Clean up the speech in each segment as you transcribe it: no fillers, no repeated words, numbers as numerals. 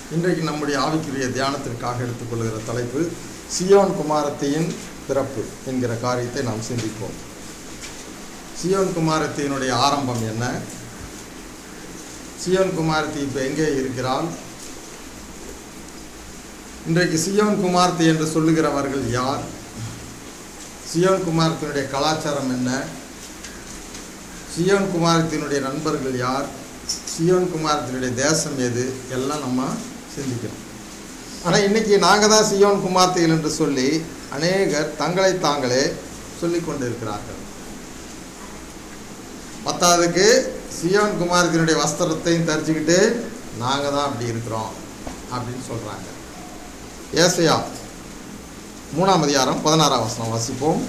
இன்றைக்கு நம்முடைய ஆவிக்குரிய தியானத்திற்காக எடுத்துக்கொள்கிற தலைப்பு சியோன் குமாரத்தியின் பிறப்பு என்கிற காரியத்தை நாம் சிந்திப்போம். சியோன் குமாரத்தியினுடைய ஆரம்பம் என்ன? சியோன் குமாரத்தி இப்போ எங்கே இருக்கிறாள்? இன்றைக்கு சியோன் குமாரத்தி என்று சொல்லுகிறவர்கள் யார்? சியோன் குமாரத்தினுடைய கலாச்சாரம் என்ன? சியோன் குமாரத்தினுடைய நண்பர்கள் யார்? சியோன் குமாரத்தினுடைய தேசம் எது? எல்லாம் நம்ம சிந்திக்கணும். ஆனால் இன்றைக்கி நாங்கள் தான் சியோன் குமார்த்திகள் என்று சொல்லி அநேகர் தங்களை தாங்களே சொல்லி கொண்டு இருக்கிறார்கள். பத்தாவதுக்கு சியோன் குமாரத்தினுடைய வஸ்திரத்தையும் தரிச்சுக்கிட்டு நாங்கள் தான் அப்படி இருக்கிறோம் அப்படின்னு சொல்கிறாங்க. ஏசாயா 3ஆம் அதிகாரம் 16ஆம் வசனம் வாசிப்போம்.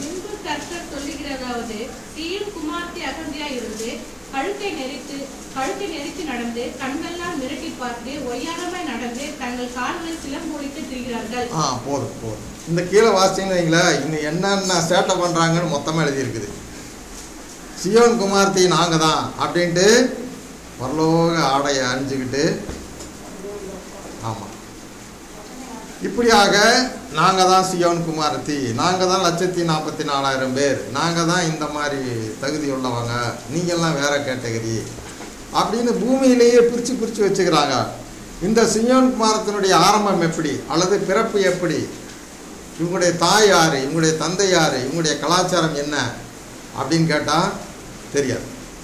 கழுத்தை நெரித்து நடந்து கண்கள்லாம் மிரட்டி பார்த்து ஒய்யாரமாய் நடந்து தங்கள் கால்களில் சிலம்பொழித்து திரிகிறார்கள். போதும். இந்த கீழே வாசிங்கன்னு வைங்களேன், இன்னும் என்னென்ன சேட்டை பண்ணுறாங்கன்னு மொத்தமாக எழுதியிருக்குது. சியோன் குமார்த்தி நாங்கள் தான் அப்படின்ட்டு பரலோக ஆடையை அணிஞ்சுக்கிட்டு, ஆமாம், இப்படியாக நாங்கள் தான் சியோன் குமாரத்தி, நாங்கள் தான் 1,44,000 பேர், நாங்கள் தான் இந்த மாதிரி தகுதி உள்ளவங்க, நீங்கள்லாம் வேற கேட்டகரி அப்படின்னு பூமியிலேயே பிரித்து வச்சுக்கிறாங்க. இந்த சியோன் குமாரத்தினுடைய ஆரம்பம் எப்படி அல்லது பிறப்பு எப்படி? இவங்களுடைய தாய் யார், இவங்களுடைய தந்தை யார், இவங்களுடைய கலாச்சாரம் என்ன அப்படின்னு கேட்டால் தெரியாது.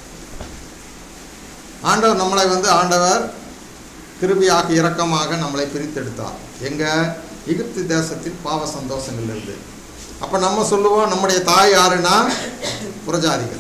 ஆண்டவர் நம்மளை ஆண்டவர் கிருபையாக இரக்கமாக நம்மளை பிரித்தெடுத்தார். எங்கள் எகிப்து தேசத்தின் பாவ சந்தோஷங்கள் இருந்து. அப்போ நம்ம சொல்லுவோம் நம்முடைய தாய் யாருன்னா புரஜாதிகள்.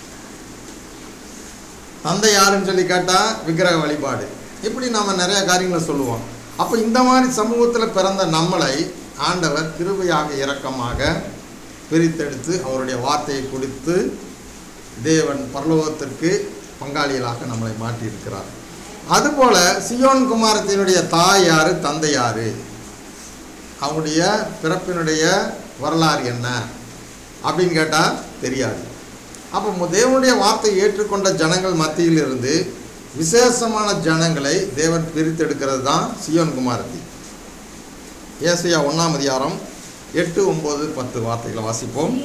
தந்தை யாருன்னு சொல்லி கேட்டால் விக்கிரக வழிபாடு. இப்படி நாம் நிறைய காரியங்களை சொல்லுவோம். அப்போ இந்த மாதிரி சமூகத்தில் பிறந்த நம்மளை ஆண்டவர் கிருபையாக இரக்கமாக பிரித்தெடுத்து அவருடைய வார்த்தையை கொடுத்து தேவன் பரலோகத்திற்கு பங்காளிகளாக நம்மளை மாற்றியிருக்கிறார். அதுபோல் சியோன் குமாரத்தினுடைய தாய் யார், தந்தை யார், அவங்களுடைய பிறப்பினுடைய வரலாறு என்ன அப்படின்னு கேட்டால் தெரியாது. அப்போ தேவனுடைய வார்த்தையை ஏற்றுக்கொண்ட ஜனங்கள் மத்தியில் இருந்து விசேஷமான ஜனங்களை தேவன் பிரித்தெடுக்கிறது தான் சியோன் குமாரத்தி. ஏசாயா 1ஆம் அதிகாரம் 8, 9, 10 வார்த்தைகளை வாசிப்போம்.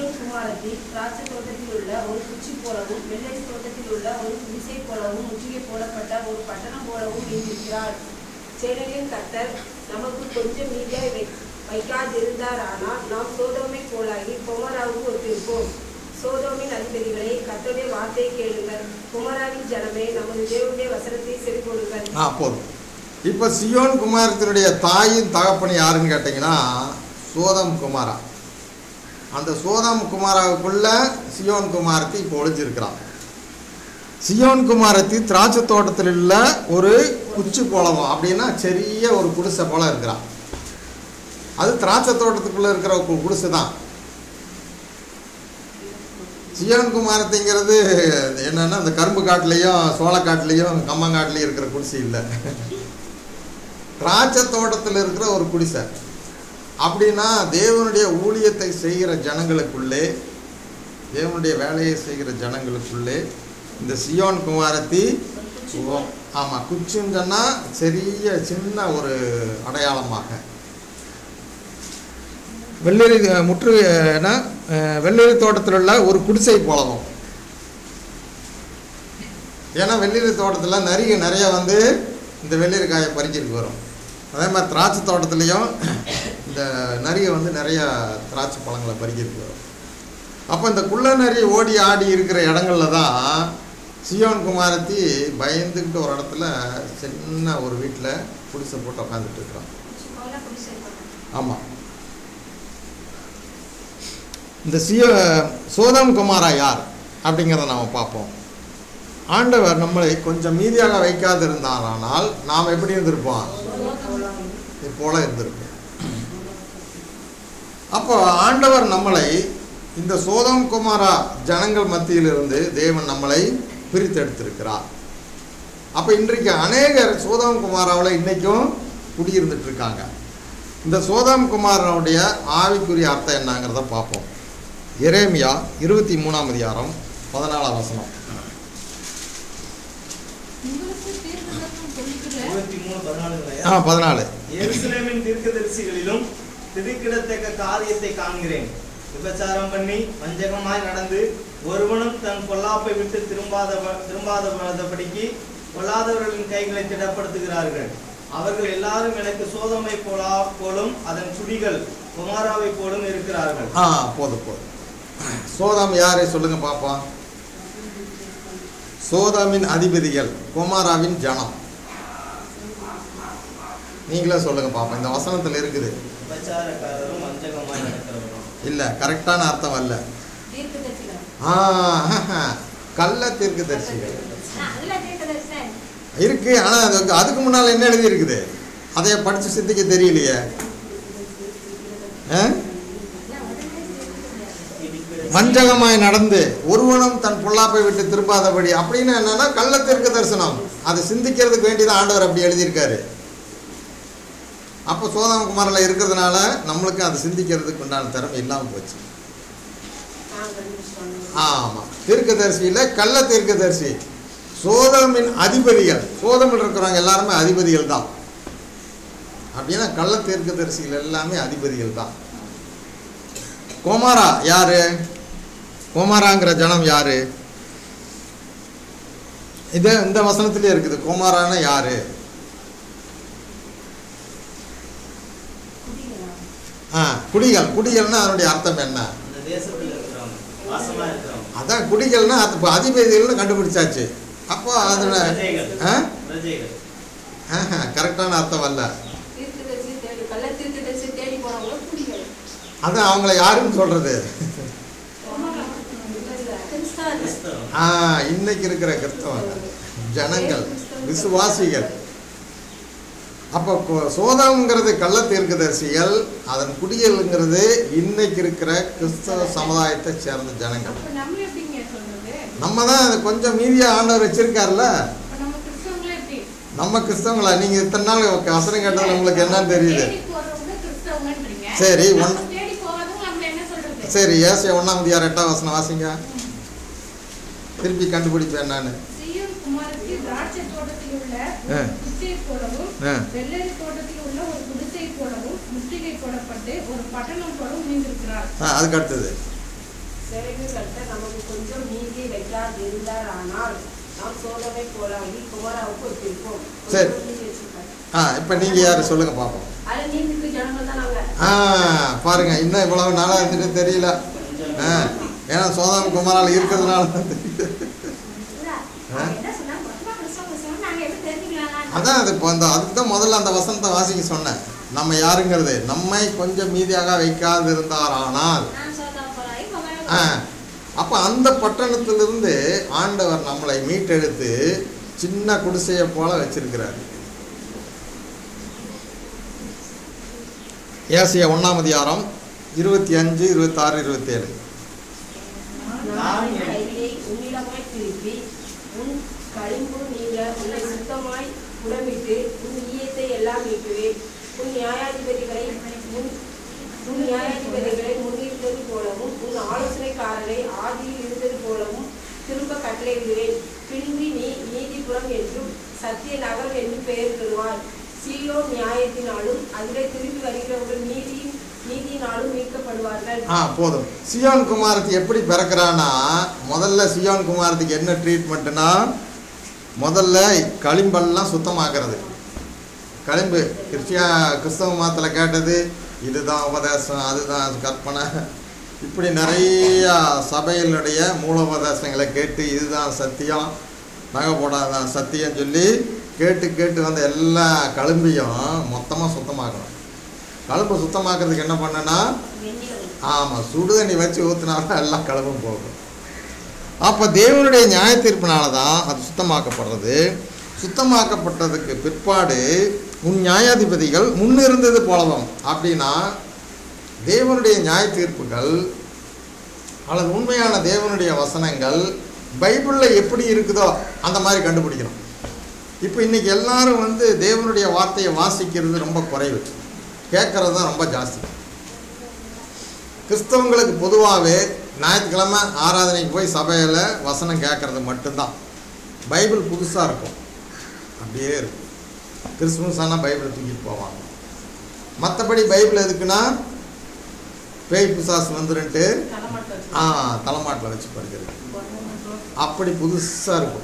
நமக்கு கொஞ்சம் நீதியாய் வைக்காதிருந்தாரானால் நாம் சோதோமை போலாகி பொமோராவுக்கு ஒத்திருப்போம். சோதோமின் அதிபதிகளை கர்த்தருடைய வார்த்தையை கேளுங்கள், குமாராவின் ஜனமே நமது தேவனுடைய வசனத்தை செவிகொடுங்கள். போதும். இப்போ சியோன் குமாரத்தினுடைய தாயின் தகப்பன் யாருன்னு கேட்டிங்கன்னா சோதம் குமாரா. அந்த சோதம் குமாராவுக்குள்ள சியோன் குமாரத்தி இப்போ ஒழிஞ்சிருக்கிறான். சியோன் குமாரத்தி திராட்சை தோட்டத்தில் உள்ள ஒரு குச்சி போலவும் அப்படின்னா பெரிய ஒரு குடிசை போல இருக்கிறான். அது திராட்சை தோட்டத்துக்குள்ளே இருக்கிற குடிசை தான். சியோன் குமாரத்திங்கிறது என்னென்னா அந்த கரும்பு காட்டிலையும் சோளக்காட்டிலையும் கம்மங்காட்டிலையும் இருக்கிற குடிசை இல்லை, திராட்சை தோட்டத்தில் இருக்கிற ஒரு குடிசை. அப்படின்னா தேவனுடைய ஊழியத்தை செய்கிற ஜனங்களுக்குள்ளே, தேவனுடைய வேலையை செய்கிற ஜனங்களுக்குள்ளே இந்த சியோன் குமாரத்தி, ஆமாம், குச்சின்னு சொன்னால் பெரிய சின்ன ஒரு அடையாளமாக வெள்ளரி வெள்ளரி தோட்டத்தில் உள்ள ஒரு குடிசை போலவும். ஏன்னா வெள்ளரி தோட்டத்தில் நிறைய இந்த வெள்ளரி காயை பறிக்கிறதுக்கு வரும். அதே மாதிரி திராட்சை தோட்டத்துலேயும் இந்த நிறைய திராட்சை பழங்களை பறிக்கிறதுக்கு வரும். அப்போ இந்த குள்ள நரி ஓடி ஆடி இருக்கிற இடங்கள்ல தான் சியோன் குமாரத்தி பயந்துக்கிட்டு ஒரு இடத்துல சின்ன ஒரு வீட்டில் குடிசை போட்டு உட்காந்துட்டு இருக்கிறான். ஆமாம். இந்த சோதம் குமாரா யார் அப்படிங்கிறத நாம் பார்ப்போம். ஆண்டவர் நம்மளை கொஞ்சம் மீதியாக வைக்காது இருந்தாரானால் நாம் எப்படி இருந்திருப்போம்? இப்போல இருந்திருப்போம். அப்போ ஆண்டவர் நம்மளை இந்த சோதம் குமாரா ஜனங்கள் மத்தியிலிருந்து தேவன் நம்மளை பிரித்தெடுத்திருக்கிறார். அப்போ இன்றைக்கு அநேகர் சோதம் குமாராவில் இன்றைக்கும் குடியிருந்துட்டு இருக்காங்க. இந்த சோதம் குமாரனுடைய ஆவிக்குரிய அர்த்தம் என்னங்கிறத பார்ப்போம். எரேமியா 23ஆம் அதிகாரம் 14ஆம் வசனம். 14. எருசலேமின் தீர்க்கதரிசிகளிலும் திடுக்கிடத்தக்க காரியத்தை காண்கிறேன். விபச்சாரம் பண்ணி வஞ்சகமாய் நடந்து ஒருவனும் தன் பொல்லாப்பை விட்டு திரும்பாதபடிக்கு பொல்லாதவர்களின் கைகளை திடப்படுத்துகிறார்கள். அவர்கள் எல்லாரும் எனக்கு சோதமை போலும் அதன் குடிகள் குமாராவை போலும் இருக்கிறார்கள். போதும். சோதம் யாரை சொல்லுங்க பாப்போம். சோதமின் அதிபதிகள், குமாராவின் ஜனம். நீங்களே சொல்லுங்க பாப்போம். இந்த வசனத்தில் இருக்குது. விபச்சாரக்காரரும் வஞ்சகமாய் நடக்கிறவரும். இல்ல, கரெக்டான அர்த்தம் அல்ல. கள்ள தீர்க்கதரிசிகள் இருக்கு. ஆனா அதுக்கு முன்னால என்ன எழுதி இருக்குது? அதைய படிச்சு சிந்திக்க தெரியலையே. வஞ்சகமாய் நடந்து ஒருவனும் தன் பொல்லாப்பை விட்டு திரும்பாதபடி அப்படின்னு என்னன்னா கள்ள தீர்க்க தரிசனம். அது சிந்திக்கிறதுக்கு வேண்டிதான் ஆண்டவர் அப்படி எழுதியிருக்காரு. அப்போ சோதம் குமாரில் இருக்கிறதுனால நம்மளுக்கு அது சிந்திக்கிறதுக்கு உண்டான திறமை இல்லாமல் போச்சு. ஆமாம், தீர்க்கதரிசியில் கள்ள தீர்க்கதரிசி. சோதமின் அதிபதிகள், சோதமில் இருக்கிறவங்க எல்லாருமே அதிபதிகள் தான். அப்படின்னா கள்ள தீர்க்கதரிசிகள் எல்லாமே அதிபதிகள் தான். குமாரா யாரு? குமாராங்கிற ஜனம் யாரு? இது இந்த வசனத்திலே இருக்குது. குமாரான யாரு? குடிகள். குடிகள்னா அதனுடைய அர்த்தம் என்ன? அதான் குடிகள்னா அதிபதிகள்னு கண்டுபிடிச்சாச்சு. அப்போ அதோட கரெக்டான அர்த்தம் அல்ல. அதான் அவங்கள யாருன்னு சொல்றது? இன்னைக்கு இருக்கிற கிறிஸ்தவங்க ஜனங்கள், விசுவாசிகள். அப்போ சோதம்ங்கிறது கள்ள தீர்க்கதரிசிகள், அதன் குடியல்ங்கிறது இன்னைக்கு இருக்கிற கிறிஸ்தவ சமுதாயத்தை சேர்ந்த ஜனங்கள். நம்ம தான் அது கொஞ்சம் மீதியா ஆண்டவர் வச்சிருக்காருல்ல. நம்ம கிறிஸ்தவங்களா? நீங்க இத்தனை நாள் வசனம் கேட்டது உங்களுக்கு என்னன்னு தெரியுது? சரி, சரி, ஏசியா 1:8 வசனம் வாசிங்க. திருப்பி கண்டுபிடிப்பேன் என்னன்னு. அதுக்கு அடுத்தது சரி. இப்ப நீங்க யாரு சொல்லுங்க பாப்போம். பாருங்க, இன்னும் இவ்வளவு நாளா இருந்துட்டு தெரியல. ஏன்னா சோதம் குமாரால் இருக்கிறதுனால அதான் அது அதுக்கு தான் முதல்ல அந்த வசனத்தை வாசிக்க சொன்னேன். நம்ம யாருங்கிறது நம்மை கொஞ்சம் மீதியாக வைக்காது இருந்தார். ஆனால் அப்ப அந்த பட்டணத்திலிருந்து ஆண்டவர் நம்மளை மீட்டெடுத்து சின்ன குடிசையை போல வச்சிருக்கிறார். ஏசியா 1:25, 26, 27. முன்னிருந்தது போலவும் உன் ஆலோசனைக்காரரை ஆதியில் இருந்தது போலவும் திரும்ப கட்டளையிடுவேன். பின்பு நீ நீதிபுரம் என்றும் சத்திய நகரம் என்றும் பெயர் பெறுவாய். சீயோன் நியாயத்தினாலும் அதிலே திரும்பி வருகிறவர்கள் நீதியினாலும் மீட்கப்படுவார்கள். போதும். சியோன் குமாரத்தி எப்படி பிறக்கிறான்னா, முதல்ல சியோன் குமாரத்துக்கு என்ன ட்ரீட்மெண்ட்னா, முதல்ல களிம்பெல்லாம் சுத்தமாக்குறது. களிம்பு கிறிஸ்தவ மதத்தில் கேட்டது இதுதான் உபதேசம், அதுதான் கற்பனை, இப்படி நிறைய சபையினுடைய மூலோபதேசங்களை கேட்டு இதுதான் சத்தியம், நகை போடாதான் சத்தியம் சொல்லி கேட்டு வந்த எல்லா களும்பையும் மொத்தமாக சுத்தமாக்கணும். களும்பு சுத்தமாக்குறதுக்கு என்ன பண்ணனா, ஆமாம், சுடுதண்ணி வச்சு ஊற்றினால்தான் எல்லா களும்பும் போகும். அப்போ தேவனுடைய நியாய தீர்ப்பினால தான் அது சுத்தமாக்கப்படுறது. சுத்தமாக்கப்பட்டதுக்கு பிற்பாடு உன் நியாயாதிபதிகள் முன்னிருந்தது போலவும், அப்படின்னா தேவனுடைய நியாய தீர்ப்புகள் அல்லது உண்மையான தேவனுடைய வசனங்கள் பைபிளில் எப்படி இருக்குதோ அந்த மாதிரி கண்டுபிடிக்கணும். இப்போ இன்றைக்கி எல்லாரும் தேவனுடைய வார்த்தையை வாசிக்கிறது ரொம்ப குறைவு, கேட்குறது தான் ரொம்ப ஜாஸ்தி. கிறிஸ்தவங்களுக்கு பொதுவாகவே ஞாயிற்றுக்கிழமை ஆராதனைக்கு போய் சபையில் வசனம் கேட்குறது மட்டும்தான். பைபிள் புதுசாக இருக்கும், அப்படியே இருக்கும். கிறிஸ்துமஸ் ஆனால் பைபிளை தூக்கிட்டு போவாங்க. மற்றபடி பைபிள் எதுக்குன்னா பேய் பிசாசு வந்துருன்ட்டு தலைமாட்டில் வச்சு படிக்கிறது. அப்படி புதுசாக இருக்கும்.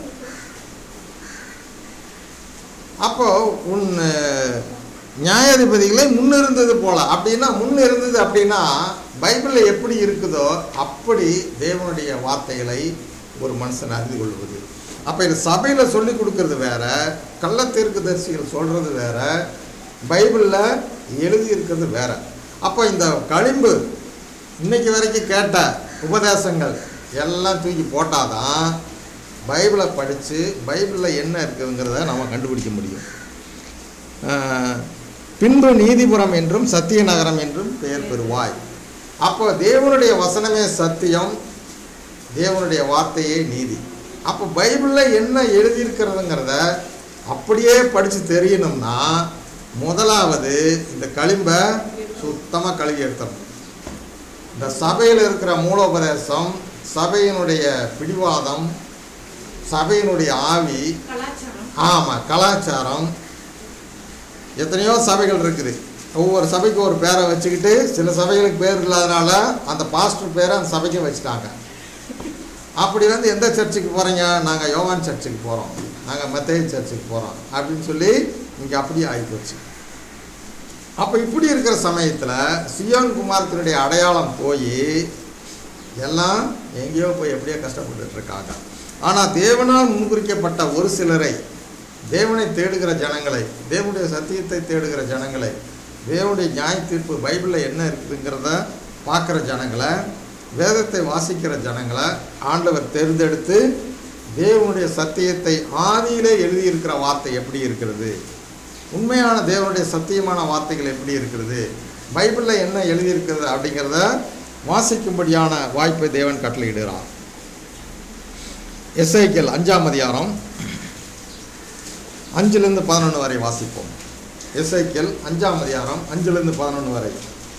அப்போ உன் நியாயாதிபதிகளை முன்னிருந்தது போல அப்படின்னா முன்னிருந்தது அப்படின்னா பைபிளில் எப்படி இருக்குதோ அப்படி தேவனுடைய வார்த்தைகளை ஒரு மனுஷன் அறிந்து கொள்வது. அப்போ இது சபையில் சொல்லி கொடுக்கறது வேற, கள்ளத்தீர்க்கதரிசிகள் சொல்கிறது வேற, பைபிளில் எழுதி இருக்கிறது வேற. அப்போ இந்த களிம்பு இன்னைக்கு வரைக்கும் கேட்ட உபதேசங்கள் எல்லாம் தூக்கி போட்டாதான் பைபிளை படித்து பைபிளில் என்ன இருக்குதுங்கிறத நம்ம கண்டுபிடிக்க முடியும். பின்பு நீதிபுரம் என்றும் சத்திய நகரம் என்றும் பெயர் பெறுவாய். அப்போ தேவனுடைய வசனமே சத்தியம், தேவனுடைய வார்த்தையே நீதி. அப்போ பைபிளில் என்ன எழுதியிருக்கிறதுங்கிறத அப்படியே படித்து தெரியணும்னா முதலாவது இந்த களிம்பை சுத்தமாக கழுவி எடுத்துடணும். இந்த சபையில் இருக்கிற மூலோபதேசம், சபையினுடைய பிடிவாதம், சபையினுடைய ஆவி, ஆமாம் கலாச்சாரம், எத்தனையோ சபைகள் இருக்குது. ஒவ்வொரு சபைக்கு ஒரு பேரை வச்சுக்கிட்டு சில சபைகளுக்கு பேர் இல்லாதனால அந்த பாஸ்டர் பேரை அந்த சபைக்கு வச்சுட்டாங்க. அப்படி வந்து எந்த சர்ச்சுக்கு போகிறீங்க? நாங்கள் யோவான் சர்ச்சுக்கு போகிறோம், நாங்கள் மெத்தேயு சர்ச்சுக்கு போகிறோம் அப்படின்னு சொல்லி இங்கே அப்படியே ஆகிப்போச்சு. அப்போ இப்படி இருக்கிற சமயத்தில் சியோன் குமாரத்தினுடைய அடையாளம் போய் எல்லாம் எங்கேயோ போய் எப்படியோ கஷ்டப்பட்டு இருக்காங்க. ஆனால் தேவனால் முன்குறிக்கப்பட்ட ஒரு சிலரை, தேவனை தேடுகிற ஜனங்களை, தேவனுடைய சத்தியத்தை தேடுகிற ஜனங்களை, தேவனுடைய நியாய தீர்ப்பு பைபிளில் என்ன இருக்குதுங்கிறத பார்க்குற ஜனங்களை, வேதத்தை வாசிக்கிற ஜனங்களை ஆண்டவர் தேர்ந்தெடுத்து தேவனுடைய சத்தியத்தை ஆதியிலே எழுதியிருக்கிற வார்த்தை எப்படி இருக்கிறது, உண்மையான தேவனுடைய சத்தியமான வார்த்தைகள் எப்படி இருக்கிறது, பைபிளில் என்ன எழுதியிருக்கிறது அப்படிங்கிறத வாசிக்கும்படியான வாய்ப்பை தேவன் கட்டளையிடுகிறார். எசேக்கியேல் 5ஆம் அதிகாரம் 5-11 வரை வாசிப்போம். எசேக்கியேல் 5ஆம் அதிகாரம் 5-11 வரை.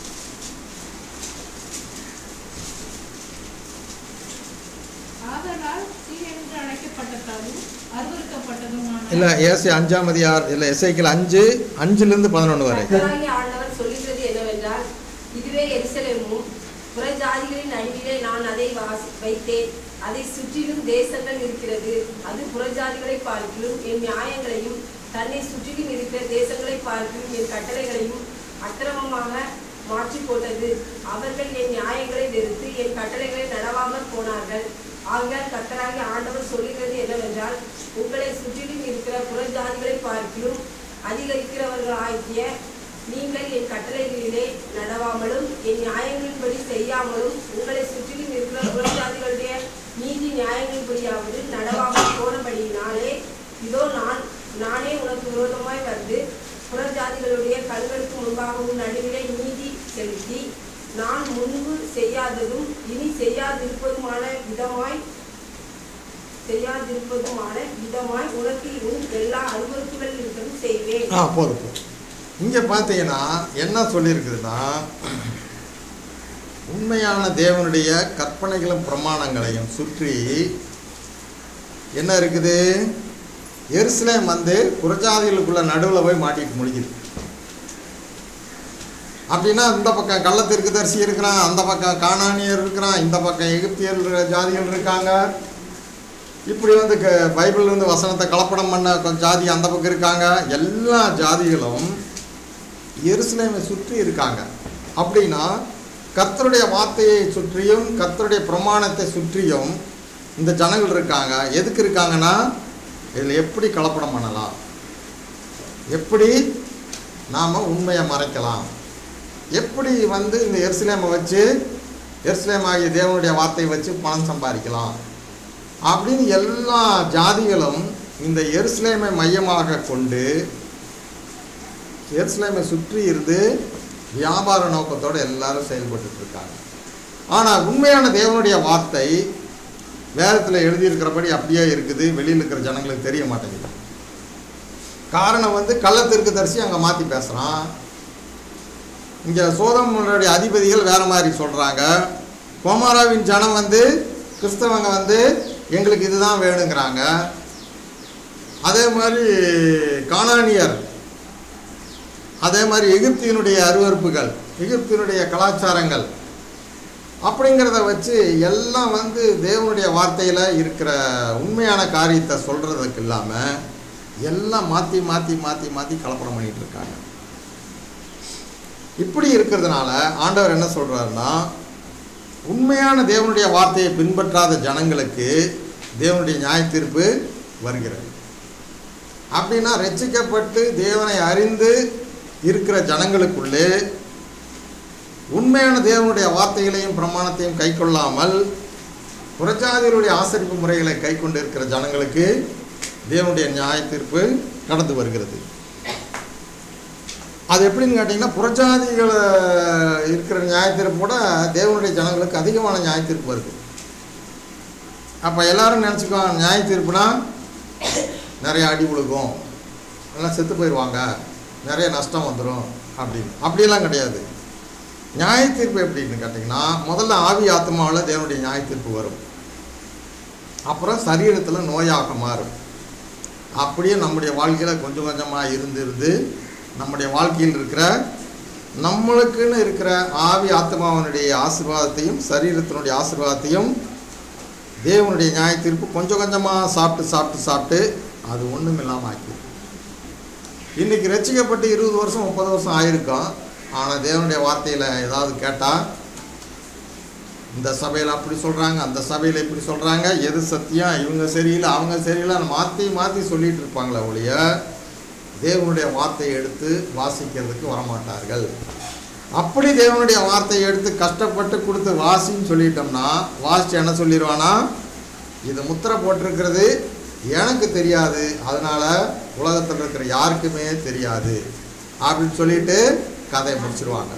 இல்லை ஏசி 5ஆம் அதிகாரம் இல்லை, எசேக்கியேல் 5:5-11 வரை. ஆண்டவர் சொல்லுகிறது என்னவென்றால், இதுவே எருசலேமும் புறஜாதிகளின் நடுவிலே நான் அதை வைத்தேன், அதை சுற்றிலும் தேசங்கள் இருக்கிறது. அது புறஜாதிகளை பார்க்கிலும் என் நியாயங்களையும் தன்னை சுற்றிலும் இருக்கிற தேசங்களை பார்க்கிலும் என் கட்டளைகளையும் அக்கிரமமாக மாற்றி போட்டது. அவர்கள் என் நியாயங்களை வெறுத்து என் கட்டளைகளை நடவாமல் போனார்கள். ஆகையால் கர்த்தராகிய ஆண்டவர் சொல்லுகிறது என்னவென்றால், உங்களை சுற்றிலும் இருக்கிற புறஜாதிகளை பார்க்கிலும் அதிகரிக்கிறவர்களாகிய நீங்கள் என் கட்டளைகளிலே நடவாமலும் என் நியாயங்களின்படி செய்யாமலும் உங்களை சுற்றிலும் இருக்கிற புறஜாதிகளுடைய நீதி நியாயங்களின்படியாவது நடவாமல் போனபடியினாலே, இதோ நானே உனக்கு விரோதமாய் வந்து புறஜாதிகளுடைய கண்களுக்கு முன்பாகவும் நடுவிலே நீதி செலுத்தி, நான் முன்பு செய்யாததும் இனி செய்யாதிருப்பதுமான விதமாய் உனக்கு உன் எல்லா அருவருப்புகளில் இருக்கிறதும் செய்வேன். போதும். இங்கே பார்த்தீங்கன்னா என்ன சொல்லியிருக்குதுன்னா, உண்மையான தேவனுடைய கற்பனைகளும் பிரமாணங்களையும் சுற்றி என்ன இருக்குது, எருசலேம் வந்து புறஜாதிகளுக்குள்ள நடுவில் போய் மாட்டிட்டு முடிக்குது. அப்படின்னா இந்த பக்கம் கள்ளத்தீர்க்கதரிசி இருக்கிறான், அந்த பக்கம் கானானியர் இருக்கிறான், இந்த பக்கம் எகிப்தியர் ஜாதிகள் இருக்காங்க. இப்படி வந்து பைபிள் வந்து வசனத்தை கலப்படம் பண்ண கொஞ்சம் ஜாதி அந்த பக்கம் இருக்காங்க. எல்லா ஜாதிகளும் எருசலேமை சுற்றி இருக்காங்க. அப்படின்னா கர்த்தருடைய வார்த்தையை சுற்றியும் கர்த்தருடைய பிரமாணத்தை சுற்றியும் இந்த ஜனங்கள் இருக்காங்க. எதுக்கு இருக்காங்கன்னா, இதில் எப்படி கலப்படம் பண்ணலாம், எப்படி நாம் உண்மையை மறைக்கலாம், எப்படி வந்து இந்த எருசலேமை வச்சு, எருசலேம் ஆகிய தேவனுடைய வார்த்தையை வச்சு பணம் சம்பாதிக்கலாம் அப்படின்னு எல்லா ஜாதிகளும் இந்த எருசலேமை மையமாக கொண்டு எருசலேமை சுற்றி இருந்து வியாபார நோக்கத்தோடு எல்லாரும் செயல்பட்டு இருக்காங்க. ஆனால் உண்மையான தேவனுடைய வார்த்தை வேதத்தில் எழுதியிருக்கிறபடி அப்படியே இருக்குது, வெளியில் இருக்கிற ஜனங்களுக்கு தெரிய மாட்டேங்குது. காரணம் வந்து கள்ளத்தீர்க்கதரிசி அங்கே மாற்றி பேசுகிறான், இங்கே சோதோமுடைய அதிபதிகள் வேறு மாதிரி சொல்கிறாங்க, கொமோராவின் ஜனம் வந்து கிறிஸ்தவங்க வந்து எங்களுக்கு இதுதான் வேணுங்கிறாங்க. அதே மாதிரி கானானியர் அதே மாதிரி எகிப்தினுடைய அருவருப்புகள், எகிப்தினுடைய கலாச்சாரங்கள் அப்படிங்கிறத வச்சு எல்லாம் வந்து தேவனுடைய வார்த்தையில் இருக்கிற உண்மையான காரியத்தை சொல்கிறதுக்கு இல்லாமல் எல்லாம் மாற்றி மாற்றி மாற்றி மாற்றி கலப்படம் பண்ணிகிட்டு இருக்காங்க. இப்படி இருக்கிறதுனால ஆண்டவர் என்ன சொல்கிறாருன்னா, உண்மையான தேவனுடைய வார்த்தையை பின்பற்றாத ஜனங்களுக்கு தேவனுடைய நியாய தீர்ப்பு வருகிறது. அப்படின்னா ரட்சிக்கப்பட்டு தேவனை அறிந்து இருக்கிற ஜனங்களுக்குள்ளே உண்மையான தேவனுடைய வார்த்தைகளையும் பிரமாணத்தையும் கை கொள்ளாமல் புறஜாதிகளுடைய ஆசரிப்பு முறைகளை கை கொண்டு இருக்கிற ஜனங்களுக்கு தேவனுடைய நியாய தீர்ப்பு கடந்து வருகிறது. அது எப்படின்னு கேட்டிங்கன்னா, புறஜாதிகளை இருக்கிற நியாய தீர்ப்போட தேவனுடைய ஜனங்களுக்கு அதிகமான நியாய தீர்ப்பு வருது. அப்போ எல்லாரும் நினச்சிக்குவாங்க, நியாய தீர்ப்புனா நிறைய அடி விழுகும், எல்லாம் செத்து போயிடுவாங்க, நிறைய நஷ்டம் வந்துடும் அப்படின்னு. அப்படியெல்லாம் கிடையாது. நியாய தீர்ப்பு எப்படின்னு கேட்டிங்கன்னா, முதல்ல ஆவி ஆத்மாவில் தேவனுடைய நியாய தீர்ப்பு வரும். அப்புறம் சரீரத்தில் நோயாக மாறும். அப்படியே நம்முடைய வாழ்க்கையில் கொஞ்சம் கொஞ்சமாக இருந்து நம்முடைய வாழ்க்கையில் இருக்கிற நம்மளுக்குன்னு இருக்கிற ஆவி ஆத்மாவனுடைய ஆசீர்வாதத்தையும் சரீரத்தினுடைய ஆசீர்வாதத்தையும் தேவனுடைய நியாய தீர்ப்பு கொஞ்சம் கொஞ்சமாக சாப்பிட்டு அது ஒன்றும் இல்லாமல் ஆக்கிடும். இன்றைக்கி ரட்சிக்கப்பட்டு 20 வருஷம் 30 வருஷம் ஆயிருக்கும். ஆனால் தேவனுடைய வார்த்தையில் ஏதாவது கேட்டால், இந்த சபையில் அப்படி சொல்கிறாங்க, அந்த சபையில் இப்படி சொல்கிறாங்க, எது சத்தியம், இவங்க சரியில்லை அவங்க சரியில்லை மாற்றி மாற்றி சொல்லிகிட்டு இருப்பாங்களே ஒழிய தேவனுடைய வார்த்தையை எடுத்து வாசிக்கிறதுக்கு வரமாட்டார்கள். அப்படி தேவனுடைய வார்த்தையை எடுத்து கஷ்டப்பட்டு கொடுத்து வாசின்னு சொல்லிட்டோம்னா, வாசித்து என்ன சொல்லிடுவானா, இது முத்திரை போட்டிருக்கிறது எனக்கு தெரியாது, அதனால் உலகத்தில் இருக்கிற யாருக்குமே தெரியாது அப்படின்னு சொல்லிட்டு கதையை முடிச்சிருவாங்க.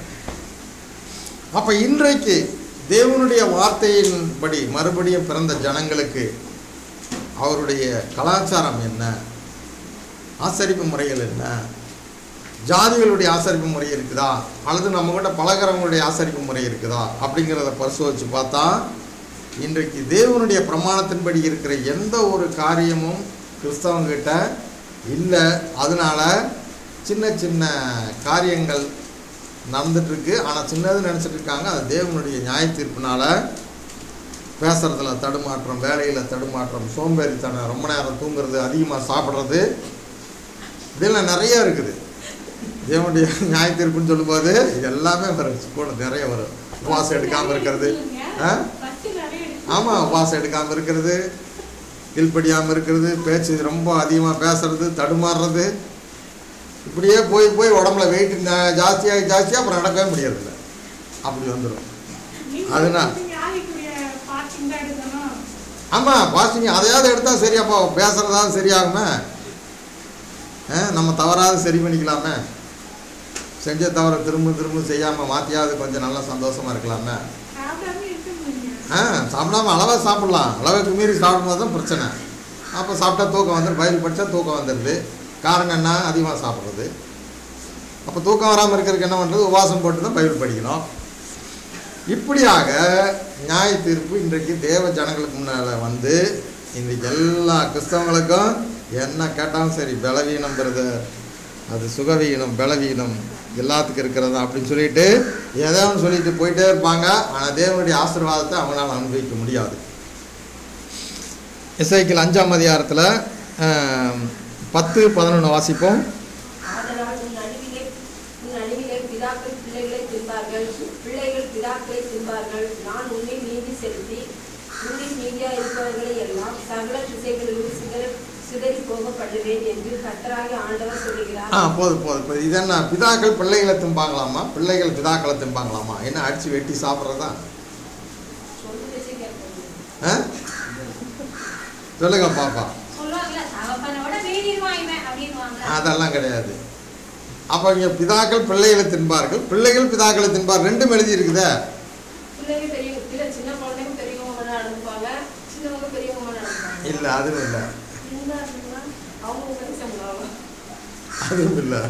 அப்போ இன்றைக்கு தேவனுடைய வார்த்தையின்படி மறுபடியும் பிறந்த ஜனங்களுக்கு அவருடைய கலாச்சாரம் என்ன, ஆசரிப்பு முறைகள் என்ன, ஜாதிகளுடைய ஆசரிப்பு முறை இருக்குதா, அல்லது நம்மகிட்ட பலகரங்களுடைய ஆசரிப்பு முறை இருக்குதா அப்படிங்கிறத பரிசோதித்து பார்த்தா, இன்றைக்கு தேவனுடைய பிரமாணத்தின்படி இருக்கிற எந்த ஒரு காரியமும் கிறிஸ்தவங்கிட்ட இல்லை. அதனால் சின்ன சின்ன காரியங்கள் நடந்துகிட்ருக்கு. ஆனால் சின்னது நினச்சிட்டு இருக்காங்க. அது தேவனுடைய நியாய தீர்ப்புனால பேசுகிறதுல தடுமாற்றம், வேலையில் தடுமாற்றம், சோம்பேறித்தனம், ரொம்ப நேரம் தூங்குறது, அதிகமாக சாப்பிட்றது, இதெல்லாம் நிறைய இருக்குது. தேவனுடைய நியாய தீர்ப்புன்னு சொல்லும்போது எல்லாமே வரும், கூட நிறைய வரும். உபவாசம் எடுக்காமல் இருக்கிறது, ஆமாம் உபவாசம் எடுக்காமல் இருக்கிறது, கீழ்ப்படியாமல் இருக்கிறது, பேச்சு ரொம்ப அதிகமாக பேசுறது, தடுமாறுறது, இப்படியே போய் உடம்புல வெயிட் ஜாஸ்தியாக அப்புறம் நடக்கவே முடியறதில்ல, அப்படி வந்துடும். அதனால் ஆமாம் பாஸ்டிங் அதையாவது எடுத்தால் சரியாப்பா, பேசுகிறதாவது சரியாகுமே, நம்ம தவறாவது சரி பண்ணிக்கலாமே, செஞ்ச தவறை திரும்ப செய்யாமல் மாற்றியாவது கொஞ்சம் நல்லா சந்தோஷமாக இருக்கலாமே. சாப்பிடாம அளவாக சாப்பிட்லாம், அளவுக்கு மீறி சாப்பிடும்போது தான் பிரச்சனை. அப்போ சாப்பிட்டா தூக்கம் வந்துடும், பயில் படித்தா தூக்கம் வந்துடுது. காரணம் என்ன, அதிகமாக சாப்பிட்றது. அப்போ தூக்கம் வராமல் இருக்கிறதுக்கு என்ன பண்ணுறது, உபவாசம் போட்டு தான் பைபிள் படிக்கணும். இப்படியாக நியாய தீர்ப்பு இன்றைக்கு தேவ ஜனங்களுக்கு முன்னால் வந்து இன்றைக்கு எல்லா கிறிஸ்தவங்களுக்கும் என்ன கேட்டாலும் சரி, பலவீனம்ங்கிறது அது சுகவீனம் பலவீனம் எல்லாத்துக்கும் இருக்கிறது அப்படின்னு சொல்லிட்டு ஏதோ ஒன்று சொல்லிட்டு போயிட்டே இருப்பாங்க. ஆனால் தேவனுடைய ஆசீர்வாதத்தை அவங்களால் அனுபவிக்க முடியாது. எசேக்கியேல் 5ஆம் அதிகாரத்தில் 10-11 வாசிப்போம். ஆதலால் உன் அழிவிலே பிதாக்கள் பிள்ளைகளை தின்பார்கள், பிள்ளைகள் பிதாக்களை தின்பார்கள். நான் உன்னில் நீதி செலுத்தி உன்னில் நீதியாக இருப்பவர்களை எல்லாம் சகல திசைகளிலும் சிதறி போக பண்ணுவேன் என்று கர்த்தராகிய ஆண்டவர் சொல்லுகிறார். போதும். இது என்ன, பிதாக்கள் பிள்ளைகளை திம்பாங்களாமா, பிள்ளைகள் பிதாக்களை திம்பாங்களாமா? என்ன அடிச்சு வெட்டி சாப்பிட்றதா? சொல்லுங்க பாப்பா. அதெல்லாம் கிடையாது. அப்போ இங்கே பிதாக்கள் பிள்ளைகளை தின்பார்கள், பிள்ளைகள் பிதாக்களை தின்பார், ரெண்டும் எழுதி இருக்குதே. இல்லை அதுவும் இல்லை, அதுவும் இல்லை.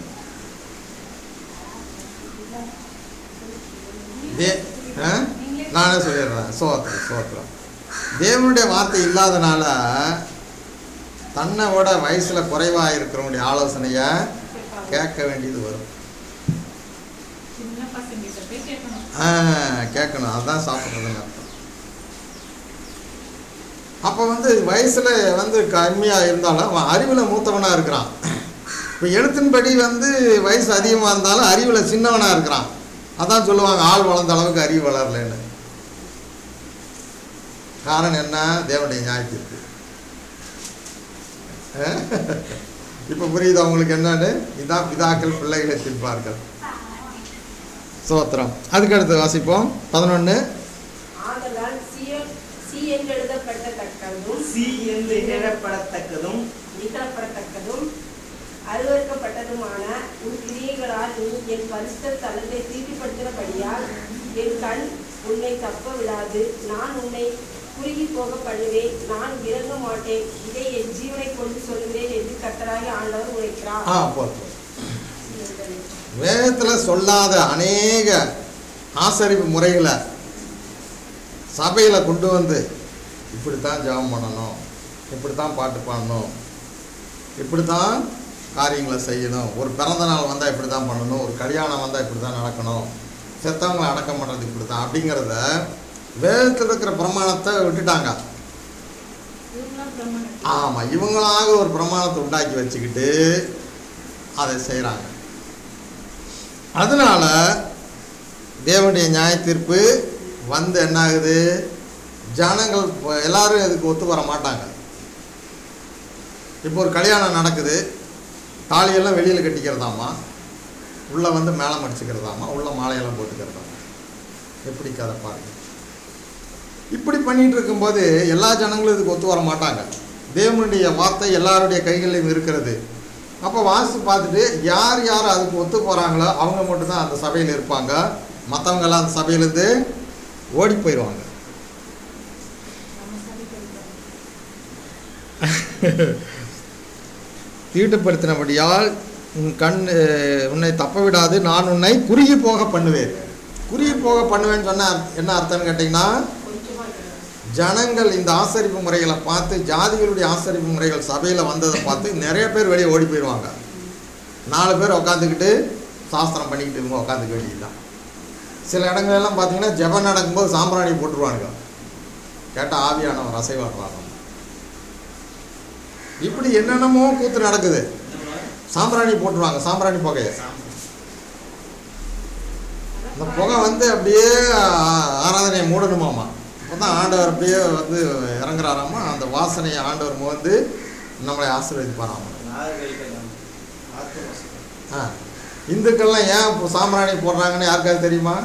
நானே சொல்லிடுறேன். சோத்திரம். தேவனுடைய வார்த்தை இல்லாதனால தன்னை விட வயசில் குறைவாக இருக்கிறவனுடைய ஆலோசனையை கேட்க வேண்டியது வரும். சின்ன பசங்கிட்ட போய் கேட்கணும். கேட்கணும், அதுதான் சாப்பிட்றதுன்னு அர்த்தம். அப்போ வயசில் கம்மியாக இருந்தாலும் அவன் அறிவில் மூத்தவனாக இருக்கிறான். இப்போ எழுத்தின்படி வயசு அதிகமாக இருந்தாலும் அறிவில் சின்னவனாக இருக்கிறான். அதான் சொல்லுவாங்க ஆள் வளர்ந்த அளவுக்கு அறிவு வளரலன்னு. காரணம் என்ன? தேவனுடைய நியாயத்திற்கு. இப்போ புரியுது அவங்களுக்கு என்னன்னு? இதான் பிதாக்கள் பிள்ளைகளை தின்பார்கள். சோத்திரம். அதுக்கு அடுத்து வாசிப்போம் 11. ஆதலால் சி என்று எழுதப்படத்தக்கதும் அருவருக்கப்பட்டதுமான உன் கிரியைகளால் நீ என் பரிசுத்த ஸ்தலத்தை தீட்டுப்படுத்தினபடியால் என் கண் உன்னை தப்ப விடாது. நான் உன்னை குறுகி போக பண்ணுவேன், நான் இறங்க மாட்டேன். இதை என் ஜீவனை கொண்டு சொல்லுவேன் என்று கர்த்தராகிய ஆண்டவர் உரைக்கிறார். வேதத்தில் சொல்லாத அநேக ஆசரிப்பு முறைகளை சபையில் கொண்டு இப்படித்தான் ஜெபம் பண்ணணும், இப்படித்தான் பாட்டு பாடணும், இப்படித்தான் காரியங்களை செய்யணும், ஒரு பிறந்த நாள் வந்தால் இப்படி தான் பண்ணணும், ஒரு கல்யாணம் வந்தால் இப்படி தான் நடக்கணும், செத்தவங்களை அடக்கம் பண்ணுறது இப்படி தான் அப்படிங்கிறத வேதத்தில் இருக்கிற பிரமாணத்தை விட்டுட்டாங்க. ஆமாம், இவங்களாக ஒரு பிரமாணத்தை உண்டாக்கி வச்சுக்கிட்டு அதை செய்கிறாங்க. அதனால் தேவனுடைய நியாய தீர்ப்பு என்ன ஆகுது? ஜனங்கள் எல்லாரும் இதுக்கு ஒத்து வர மாட்டாங்க. இப்போ ஒரு கல்யாணம் நடக்குது, தாலியெல்லாம் வெளியில் கட்டிக்கிறதாமா, உள்ளே மேலே மடிச்சுக்கிறதாமா, உள்ள மாலையெல்லாம் போட்டுக்கிறதாமா. எப்படி கதை பாருங்க. இப்படி பண்ணிகிட்டு இருக்கும்போது எல்லா ஜனங்களும் இதுக்கு ஒத்து வர மாட்டாங்க. தேவனுடைய வார்த்தை எல்லாருடைய கைகளிலும் இருக்கிறது. அப்போ வாசித்து பார்த்துட்டு யார் யார் அதுக்கு ஒத்து போகிறாங்களோ அவங்க மட்டும்தான் அந்த சபையில் இருப்பாங்க. மற்றவங்கெல்லாம் அந்த சபையிலேருந்து ஓடி போயிடுவாங்க. தீட்டுப்படுத்தினபடியால் உன் கண் உன்னை தப்ப விடாது, நான் உன்னை குறுகி போக பண்ணுவேன். குறுகி போக பண்ணுவேன்னு சொன்னால் என்ன அர்த்தம்னு கேட்டிங்கன்னா, ஜனங்கள் இந்த ஆசரிப்பு முறைகளை பார்த்து, ஜாதிகளுடைய ஆசரிப்பு முறைகள் சபையில் வந்ததை பார்த்து நிறைய பேர் வெளியே ஓடி போயிடுவாங்க. 4 பேர் உட்காந்துக்கிட்டு சாஸ்திரம் பண்ணிக்கிட்டு இவங்க உட்காந்துக்க வேண்டியதுதான். சில இடங்கள்லாம் பார்த்தீங்கன்னா ஜெபம் நடக்கும்போது சாம்பிராணி போட்டுருவானுங்க. கேட்டால் ஆவியானவர் அசைவாடுறாங்க. இப்படி என்னென்னமோ கூத்து நடக்குது. சாம்பிராணி போட்டுருவாங்க, சாம்பிராணி புகையை. அந்த புகை அப்படியே ஆராதனையை மூடணுமாமா. அப்போ தான் ஆண்டவர் அப்படியே இறங்குறாராமா. அந்த வாசனையை ஆண்டவர் நம்மளை ஆசீர்வதிப்பாராமா. இந்துக்கள்லாம் ஏன் இப்போ சாம்பிராணி போடுறாங்கன்னு யாருக்காவது தெரியுமா?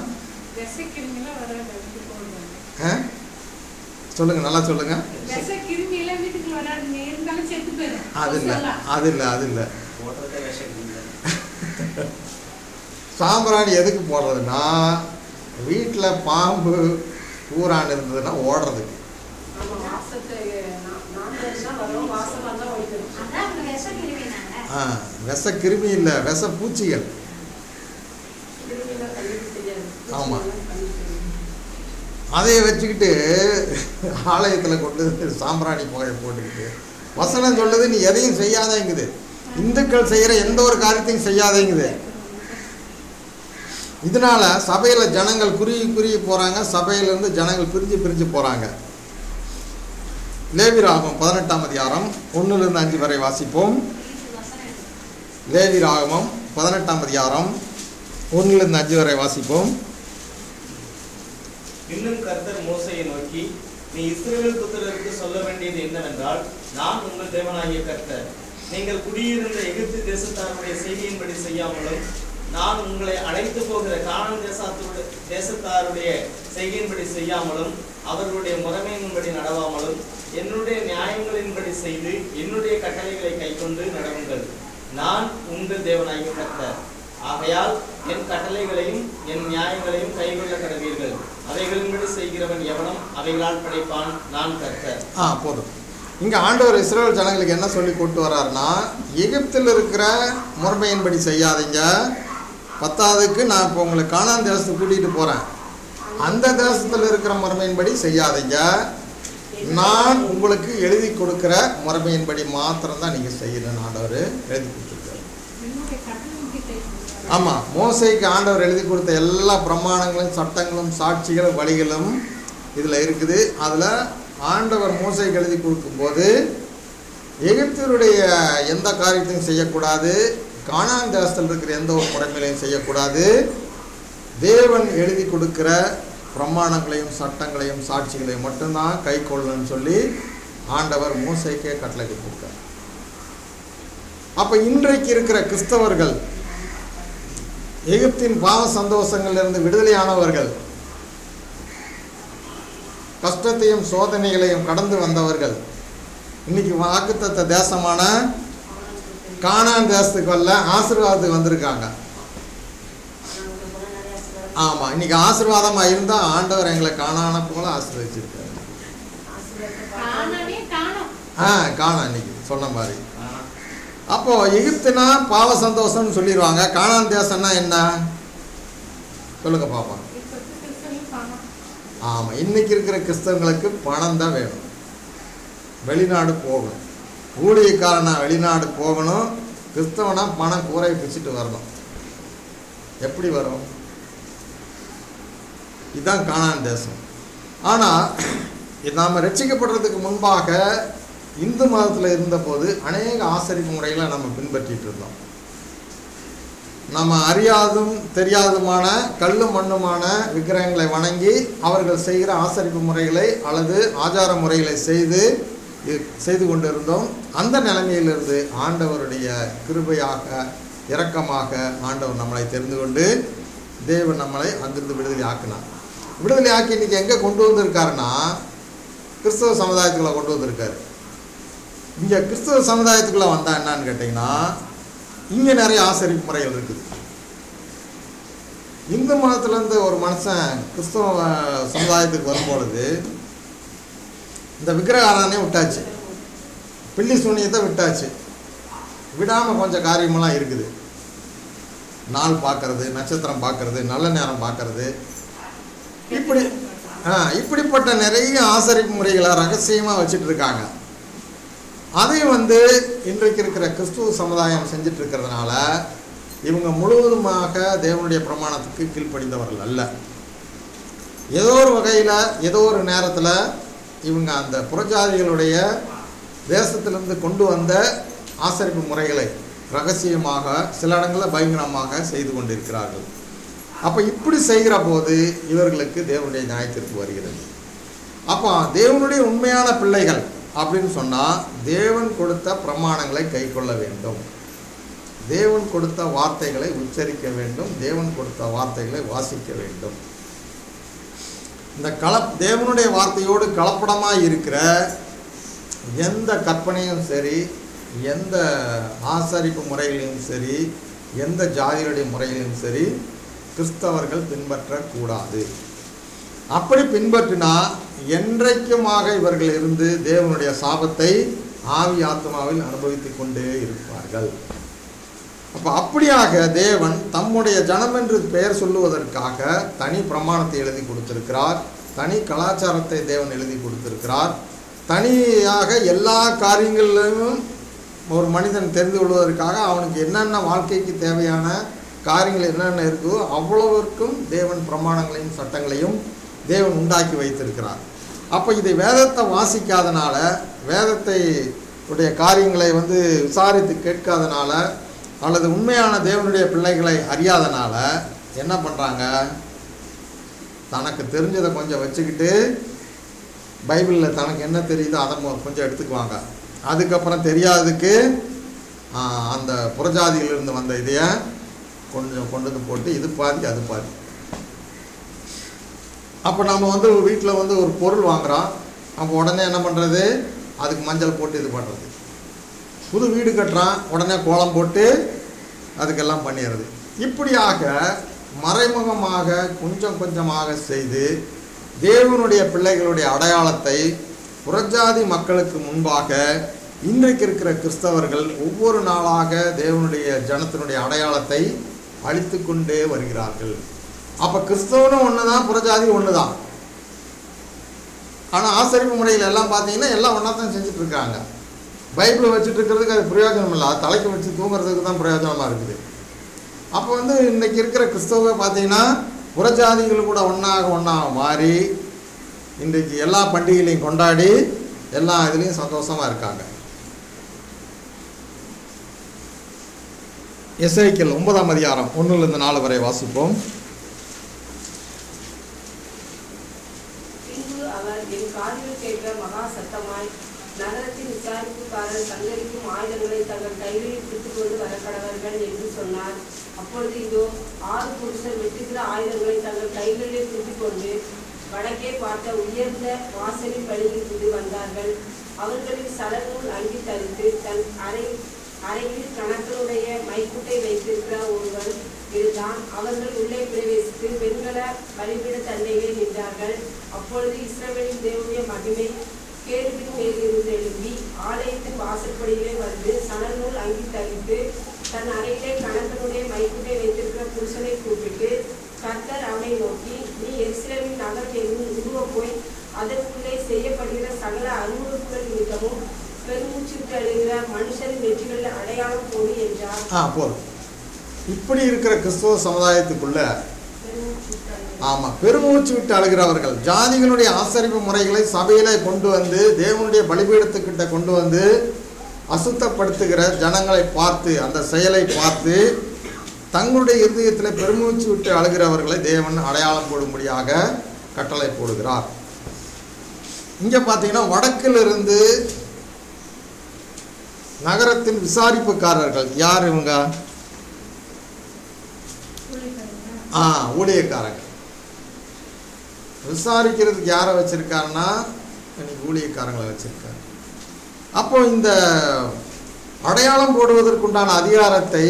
சொல்லுங்க, நல்லா சொல்லுங்க. அது இல்லை சாம்பிராணி எதுக்கு போடுறதுன்னா, வீட்டில் பாம்பு பூரான் இருந்ததுன்னா ஓடுறதுக்கு. விஷ கிருமி இல்லை, விஷ பூச்சிகள். ஆமாம், அதையை வச்சுக்கிட்டு ஆலயத்தில் கொண்டு சாம்பிராணி புகையை போட்டுக்கிட்டு வசனம் சொல்லுது, நீ எதையும் செய்யாதேங்குது. இந்துக்கள் செய்கிற எந்த ஒரு காரியத்தையும் செய்யாதேங்குது. இதனால சபையில் ஜனங்கள் குறுகி போகிறாங்க. சபையிலேருந்து ஜனங்கள் பிரிஞ்சு போகிறாங்க. லேவியராகமம் 18ஆம் அதிகாரம் 1-5 வரை வாசிப்போம். லேவியராகமம் 18ஆம் அதிகாரம் 1-5 வரை வாசிப்போம். இன்னும் கர்த்தர் மோசேயை நோக்கி, நீ இஸ்ரவேல் புத்திரருக்கு சொல்ல வேண்டியது என்னவென்றால், நான் உங்கள் தேவனாகிய கர்த்தர். நீங்கள் குடியிருந்த எகிப்து தேசத்தாருடைய செய்தியின்படி செய்யாமலும், நான் உங்களை அழைத்து போகிற கானான் தேசத்தாருடைய செய்கையின்படி செய்யாமலும், அவர்களுடைய முறைமையின்படி நடவாமலும், என்னுடைய நியாயங்களின்படி செய்து என்னுடைய கட்டளைகளை கைக்கொண்டு நடவுங்கள். நான் உங்கள் தேவனாகிய கர்த்தர். ஆகையால் என் கட்டளைகளையும் என் நியாயங்களையும் கைகொள்ள கடவீர்கள். அவைகளின்படி செய்கிறவன் எவனும் அவைகளால் படைப்பான். நான் கர்த்தர். போதும். இங்கே ஆண்டவர் இஸ்ரவேல் ஜனங்களுக்கு என்ன சொல்லி கூட்டு வர்றாருன்னா, எகிப்தில் இருக்கிற முறைமையின்படி செய்யாதீங்க. 10ஆவதுக்கு நான் இப்போ உங்களை கானான் தேசத்துக்கு கூட்டிகிட்டு போகிறேன். அந்த தேசத்தில் இருக்கிற முறைமையின்படி செய்யாதீங்க. நான் உங்களுக்கு எழுதி கொடுக்குற முறைமையின்படி மாத்திரம்தான் நீங்கள் செய்யணும்னு ஆண்டவர் எழுதி கொடுத்துருக்காரு. ஆமாம், மோசேக்கு ஆண்டவர் எழுதி கொடுத்த எல்லா பிரமாணங்களும் சட்டங்களும் சாட்சிகளும் வழிகளும் இதில் இருக்குது. அதில் ஆண்டவர் மோசேக்கு எழுதி கொடுக்கும்போது எகிப்தியருடைய எந்த காரியத்தையும் செய்யக்கூடாது, கானான் தேசத்தில் இருக்கிற எந்த ஒரு முறைமையிலையும் செய்யக்கூடாது, தேவன் எழுதி கொடுக்குற பிரமாணங்களையும் சட்டங்களையும் சாட்சிகளையும் மட்டும்தான் கை கொள்ளணும்னு சொல்லி ஆண்டவர் மோசேக்கே கட்டளை கொடுத்தார். அப்போ இன்றைக்கு இருக்கிற கிறிஸ்தவர்கள், எகிப்தின் பாவ சந்தோஷங்களிலிருந்து விடுதலையானவர்கள், கஷ்டத்தையும் சோதனைகளையும் கடந்து வந்தவர்கள், இன்னைக்கு வாக்குத்தத்த தேசமான கானான் தேசத்துக்கு வரல, ஆசீர்வாதத்துக்கு வந்திருக்காங்க. ஆமாம், இன்னைக்கு ஆசீர்வாதமாக இருந்தால் ஆண்டவர் எங்களை காணான போல ஆசீர்வதிச்சிருக்காரு. காணான் இன்னைக்கு சொன்ன மாதிரி. அப்போ எகிப்துனா பாவ சந்தோஷம்னு சொல்லிடுவாங்க. கானான் தேசம்னா என்ன சொல்லுங்க பாப்பா. ஆமாம், இன்னைக்கு இருக்கிற கிறிஸ்தவங்களுக்கு பணம் தான் வேணும், வெளிநாடு போகணும், ஊழியக்காரனா வெளிநாடு போகணும், கிறிஸ்தவனா பணம் கூரை பிடிச்சிட்டு வரணும். எப்படி வரும்? இதுதான் கானான் தேசம். ஆனால் நாம் ரட்சிக்கப்படுறதுக்கு முன்பாக இந்து மதத்தில் இருந்தபோது அநேக ஆசரிப்பு முறைகளை நம்ம பின்பற்றிட்டு இருந்தோம். நம்ம அறியாதும் தெரியாதுமான கல்லும் மண்ணுமான விக்கிரகங்களை வணங்கி அவர்கள் செய்கிற ஆசரிப்பு முறைகளை அல்லது ஆச்சார முறைகளை செய்து கொண்டிருந்தோம். அந்த நிலைமையிலிருந்து ஆண்டவருடைய கிருபையாக இரக்கமாக ஆண்டவர் நம்மளை தெரிந்து கொண்டு தேவன் நம்மளை அங்கிருந்து விடுதலை ஆக்கினார். விடுதலை ஆக்கி இன்றைக்கி எங்கே கொண்டு வந்திருக்காருன்னா கிறிஸ்தவ சமுதாயத்துக்குள்ளே கொண்டு வந்திருக்காரு. இங்கே கிறிஸ்தவ சமுதாயத்துக்குள்ளே வந்தால் என்னான்னு கேட்டிங்கன்னா, இங்கே நிறைய ஆசரிப்பு முறைகள் இருக்குது. இந்து மதத்துலேருந்து ஒரு மனுஷன் கிறிஸ்தவ சமுதாயத்துக்கு வரும்பொழுது இந்த விக்கிரக ஆராதனையை விட்டாச்சு, பில்லி சூனியத்தை விட்டாச்சு, விடாமல் கொஞ்சம் காரியமெல்லாம் இருக்குது. நாள் பார்க்கறது, நட்சத்திரம் பார்க்கறது, நல்ல நேரம் பார்க்கறது, இப்படிப்பட்ட நிறைய ஆசரிப்பு முறைகளை ரகசியமாக வச்சுட்டு இருக்காங்க. அதை இன்றைக்கு இருக்கிற கிறிஸ்துவ சமுதாயம் செஞ்சுட்டு இருக்கிறதுனால இவங்க முழுவதுமாக தேவனுடைய பிரமாணத்துக்கு கீழ்ப்படிந்தவர்கள் அல்ல. ஏதோ ஒரு வகையில் ஏதோ ஒரு நேரத்தில் இவங்க அந்த புறஜாதிகளுடைய தேசத்திலிருந்து கொண்டு வந்த ஆசரிப்பு முறைகளை ரகசியமாக சில இடங்களில் பயங்கரமாக செய்து கொண்டிருக்கிறார்கள். அப்போ இப்படி செய்கிற போது இவர்களுக்கு தேவனுடைய நியாயத்திற்கு வருகிறது. அப்போ தேவனுடைய உண்மையான பிள்ளைகள் அப்படின்னு சொன்னால் தேவன் கொடுத்த பிரமாணங்களை கை கொள்ள வேண்டும், தேவன் கொடுத்த வார்த்தைகளை உச்சரிக்க வேண்டும், தேவன் கொடுத்த வார்த்தைகளை வாசிக்க வேண்டும். இந்த தேவனுடைய வார்த்தையோடு கலப்படமாக இருக்கிற எந்த கற்பனையும் சரி, எந்த ஆசரிப்பு முறைகளையும் சரி, எந்த ஜாதியுடைய முறைகளையும் சரி கிறிஸ்தவர்கள் பின்பற்றக்கூடாது. அப்படி பின்பற்றினா என்றைக்குமாக இவர்கள் இருந்து தேவனுடைய சாபத்தை ஆவி ஆத்மாவில் அனுபவித்து கொண்டே இருப்பார்கள். அப்போ அப்படியாக தேவன் தம்முடைய ஜனம் என்று பெயர் சொல்லுவதற்காக தனி பிரமாணத்தை எழுதி கொடுத்திருக்கிறார், தனி கலாச்சாரத்தை தேவன் எழுதி கொடுத்திருக்கிறார். தனியாக எல்லா காரியங்களிலும் ஒரு மனிதன் தெரிந்து கொள்வதற்காக அவனுக்கு என்னென்ன வாழ்க்கைக்கு தேவையான காரியங்கள் என்னென்ன இருக்கோ அவ்வளவிற்கும் தேவன் பிரமாணங்களையும் சட்டங்களையும் தேவன் உண்டாக்கி வைத்திருக்கிறார். அப்போ இதை வேதத்தை வாசிக்காதனால, வேதத்தை உடைய காரியங்களை விசாரித்து கேட்காதனால, அல்லது உண்மையான தேவனுடைய பிள்ளைகளை அறியாதனால என்ன பண்ணுறாங்க, தனக்கு தெரிஞ்சதை கொஞ்சம் வச்சுக்கிட்டு பைபிளில் தனக்கு என்ன தெரியுதோ அதை கொஞ்சம் எடுத்துக்குவாங்க. அதுக்கப்புறம் தெரியாததுக்கு அந்த புறஜாதியிலிருந்து வந்த இதையை கொஞ்சம் கொண்டு வந்து போட்டு இது பாதி அது பாதி. அப்போ நம்ம வீட்டில் ஒரு பொருள் வாங்குகிறோம், அப்போ உடனே என்ன பண்ணுறது, அதுக்கு மஞ்சள் போட்டு இது பண்ணுறது. புது வீடு கட்டுறான், உடனே கோலம் போட்டு அதுக்கெல்லாம் பண்ணிடுறது. இப்படியாக மறைமுகமாக கொஞ்சம் கொஞ்சமாக செய்து தேவனுடைய பிள்ளைகளுடைய அடையாளத்தை புறஜாதி மக்களுக்கு முன்பாக இன்றைக்கு இருக்கிற கிறிஸ்தவர்கள் ஒவ்வொரு நாளாக தேவனுடைய ஜனத்தினுடைய அடையாளத்தை அழித்து கொண்டே வருகிறார்கள். அப்போ கிறிஸ்தவனும் ஒன்று தான், புறஜாதி ஒன்று தான். ஆனால் ஆசரிப்பு முறையில் எல்லாம் பார்த்தீங்கன்னா எல்லாம் ஒன்றா தான் செஞ்சுட்டு இருக்காங்க. பைபிளை வச்சுட்டு இருக்கிறதுக்கு அது பிரயோஜனம் இல்லை, அது தலைக்கு வச்சு தூங்குறதுக்கு தான் பிரயோஜனமாக இருக்குது. அப்போ வந்து இன்றைக்கி இருக்கிற கிறிஸ்தவ பார்த்தீங்கன்னா புறஜாதிகள் கூட ஒன்றாக மாறி இன்றைக்கு எல்லா பண்டிகைகளையும் கொண்டாடி எல்லா இதுலேயும் சந்தோஷமாக இருக்காங்க. எசேக்கியேல் 9ஆம் அதிகாரம் 1-4 வரை வாசிப்போம். பின்பு அவர் என் காதில் கேட்க மகா சத்தமாய், நகரத்தின் விசாரிப்புக்காரர் சங்கரிக்கும் ஆயுதங்களை தங்கள் கைகளில் பிடித்துக் கொண்டு வரக்கடவர்கள் என்று சொன்னார். அப்பொழுது இதோ 6 புருஷர் வெட்டுகிற ஆயுதங்களை தங்கள் கைகளிலே பிடித்துக் கொண்டு வடக்கே பார்த்த உயர்ந்த வாசலின் வழியிலிருந்து வந்தார்கள். அவர்களில் சலநூல் அங்கி தரித்து தன் அறையில் கணக்கனுடைய மைக்குட்டை வைத்திருக்கிற ஒருவன் இருந்தான். அவர்கள் உள்ளே பிரவேசித்து வெண்கல பலிபீட தண்டையிலே நின்றார்கள். அப்பொழுது இஸ்ரவேலின் தேவனுடைய மகிமை கேருபின் மேலிருந்து எழும்பி ஆலயத்தின் வாசற்படியிலே வந்து சணல் அங்கி தரித்து தன் அறையிலே கணக்கனுடைய மைக்குட்டை வைத்திருக்கிற புருஷனை கூப்பிட்டு, கர்த்தர் அவனை நோக்கி, நீ எருசலேமின் நகரம் எங்கும் உருவ போய் அதற்குள்ளே செய்யப்படுகிற சகல அருவருப்புகள் நிமித்தமும் பெருமூச்சுட்டு அழுகிற மனுஷரின் வெற்றிகளில் அடையாளம் போடு என்றார். போதும். இப்படி இருக்கிற கிறிஸ்தவ சமுதாயத்துக்குள்ள பெருமூச்சு விட்டு அழுகிறவர்கள் ஜாதிகளுடைய ஆசரிப்பு முறைகளை சபையில கொண்டு வந்து தேவனுடைய பலிபீடத்துக்கிட்ட கொண்டு வந்து அசுத்தப்படுத்துகிற ஜனங்களை பார்த்து அந்த செயலை பார்த்து தங்களுடைய இருதயத்தில் பெருமூச்சு விட்டு அழுகிறவர்களை தேவன் அடையாளம் போடும்படியாக கட்டளை போடுகிறார். இங்கே பார்த்தீங்கன்னா வடக்கிலிருந்து நகரத்தின் விசாரிப்புக்காரர்கள் யார் இவங்க? ஊழியக்காரங்க. விசாரிக்கிறதுக்கு யாரை வச்சிருக்காருன்னா இன்னைக்கு ஊழியக்காரங்களை வச்சிருக்காரு. அப்போ இந்த அடையாளம் போடுவதற்குண்டான அதிகாரத்தை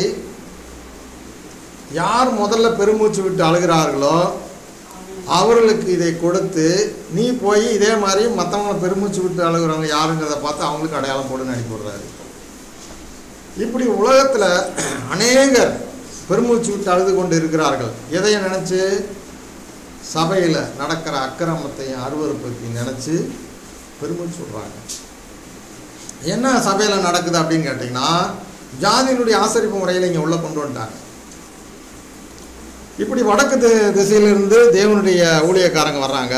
யார் முதல்ல பெருமூச்சு விட்டு அழுகிறார்களோ அவர்களுக்கு இதை கொடுத்து, நீ போய் இதே மாதிரி மற்றவங்களை பெருமூச்சு விட்டு அழுகிறவங்க யாருங்கிறத பார்த்து அவங்களுக்கு அடையாளம் போடுன்னு அனுப்பி விடுறாரு. இப்படி உலகத்தில் அநேகர் பெருமூச்சு விட்டு அழுது கொண்டு இருக்கிறார்கள். எதையை நினச்சி? சபையில் நடக்கிற அக்கிரமத்தையும் அருவருப்பத்தையும் நினச்சி பெருமூச்சு விடுறாங்க. என்ன சபையில் நடக்குது அப்படின்னு கேட்டிங்கன்னா, ஜாதியினுடைய ஆசரிப்பு முறையில் இங்கே உள்ளே கொண்டு வந்துட்டாங்க. இப்படி வடக்கு திசையிலிருந்து தேவனுடைய ஊழியக்காரங்க வர்றாங்க.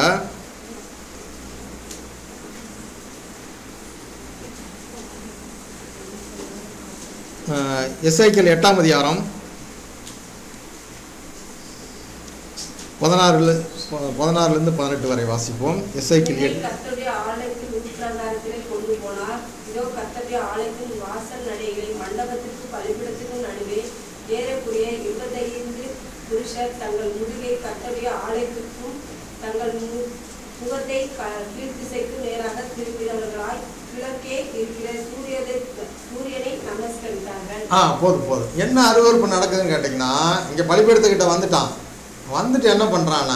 எசேக்கியேல் 8ஆம் அதிகாரம் 16-18 வரை வாசிப்போம். எசேக்கியேல் 8. கர்த்தருடைய ஆலயத்தின் உட்பிரகாரத்திலே கொண்டு போனார். இதோ கர்த்தருடைய ஆலயத்தின் வாசல் நடைகளில் மண்டபத்திற்கு பலிபீடத்திற்கும் நடுவே ஏறக்குறைய 25 புருஷர் தங்கள் முதுகை கர்த்தருடைய ஆலயத்திற்கும் தங்கள் முகத்தை கீழ்த்திசைக்கு நேராக திருப்பினவர்களாய் கிழக்கே இருக்கிற சூரியனை நமஸ்கரித்தார்கள். போதும். என்ன அருவருப்பு நடக்குதுன்னு கேட்டிங்கன்னா, இங்கே பலிபீடத்துக்கிட்ட வந்துட்டு என்ன பண்ணுறான்னா,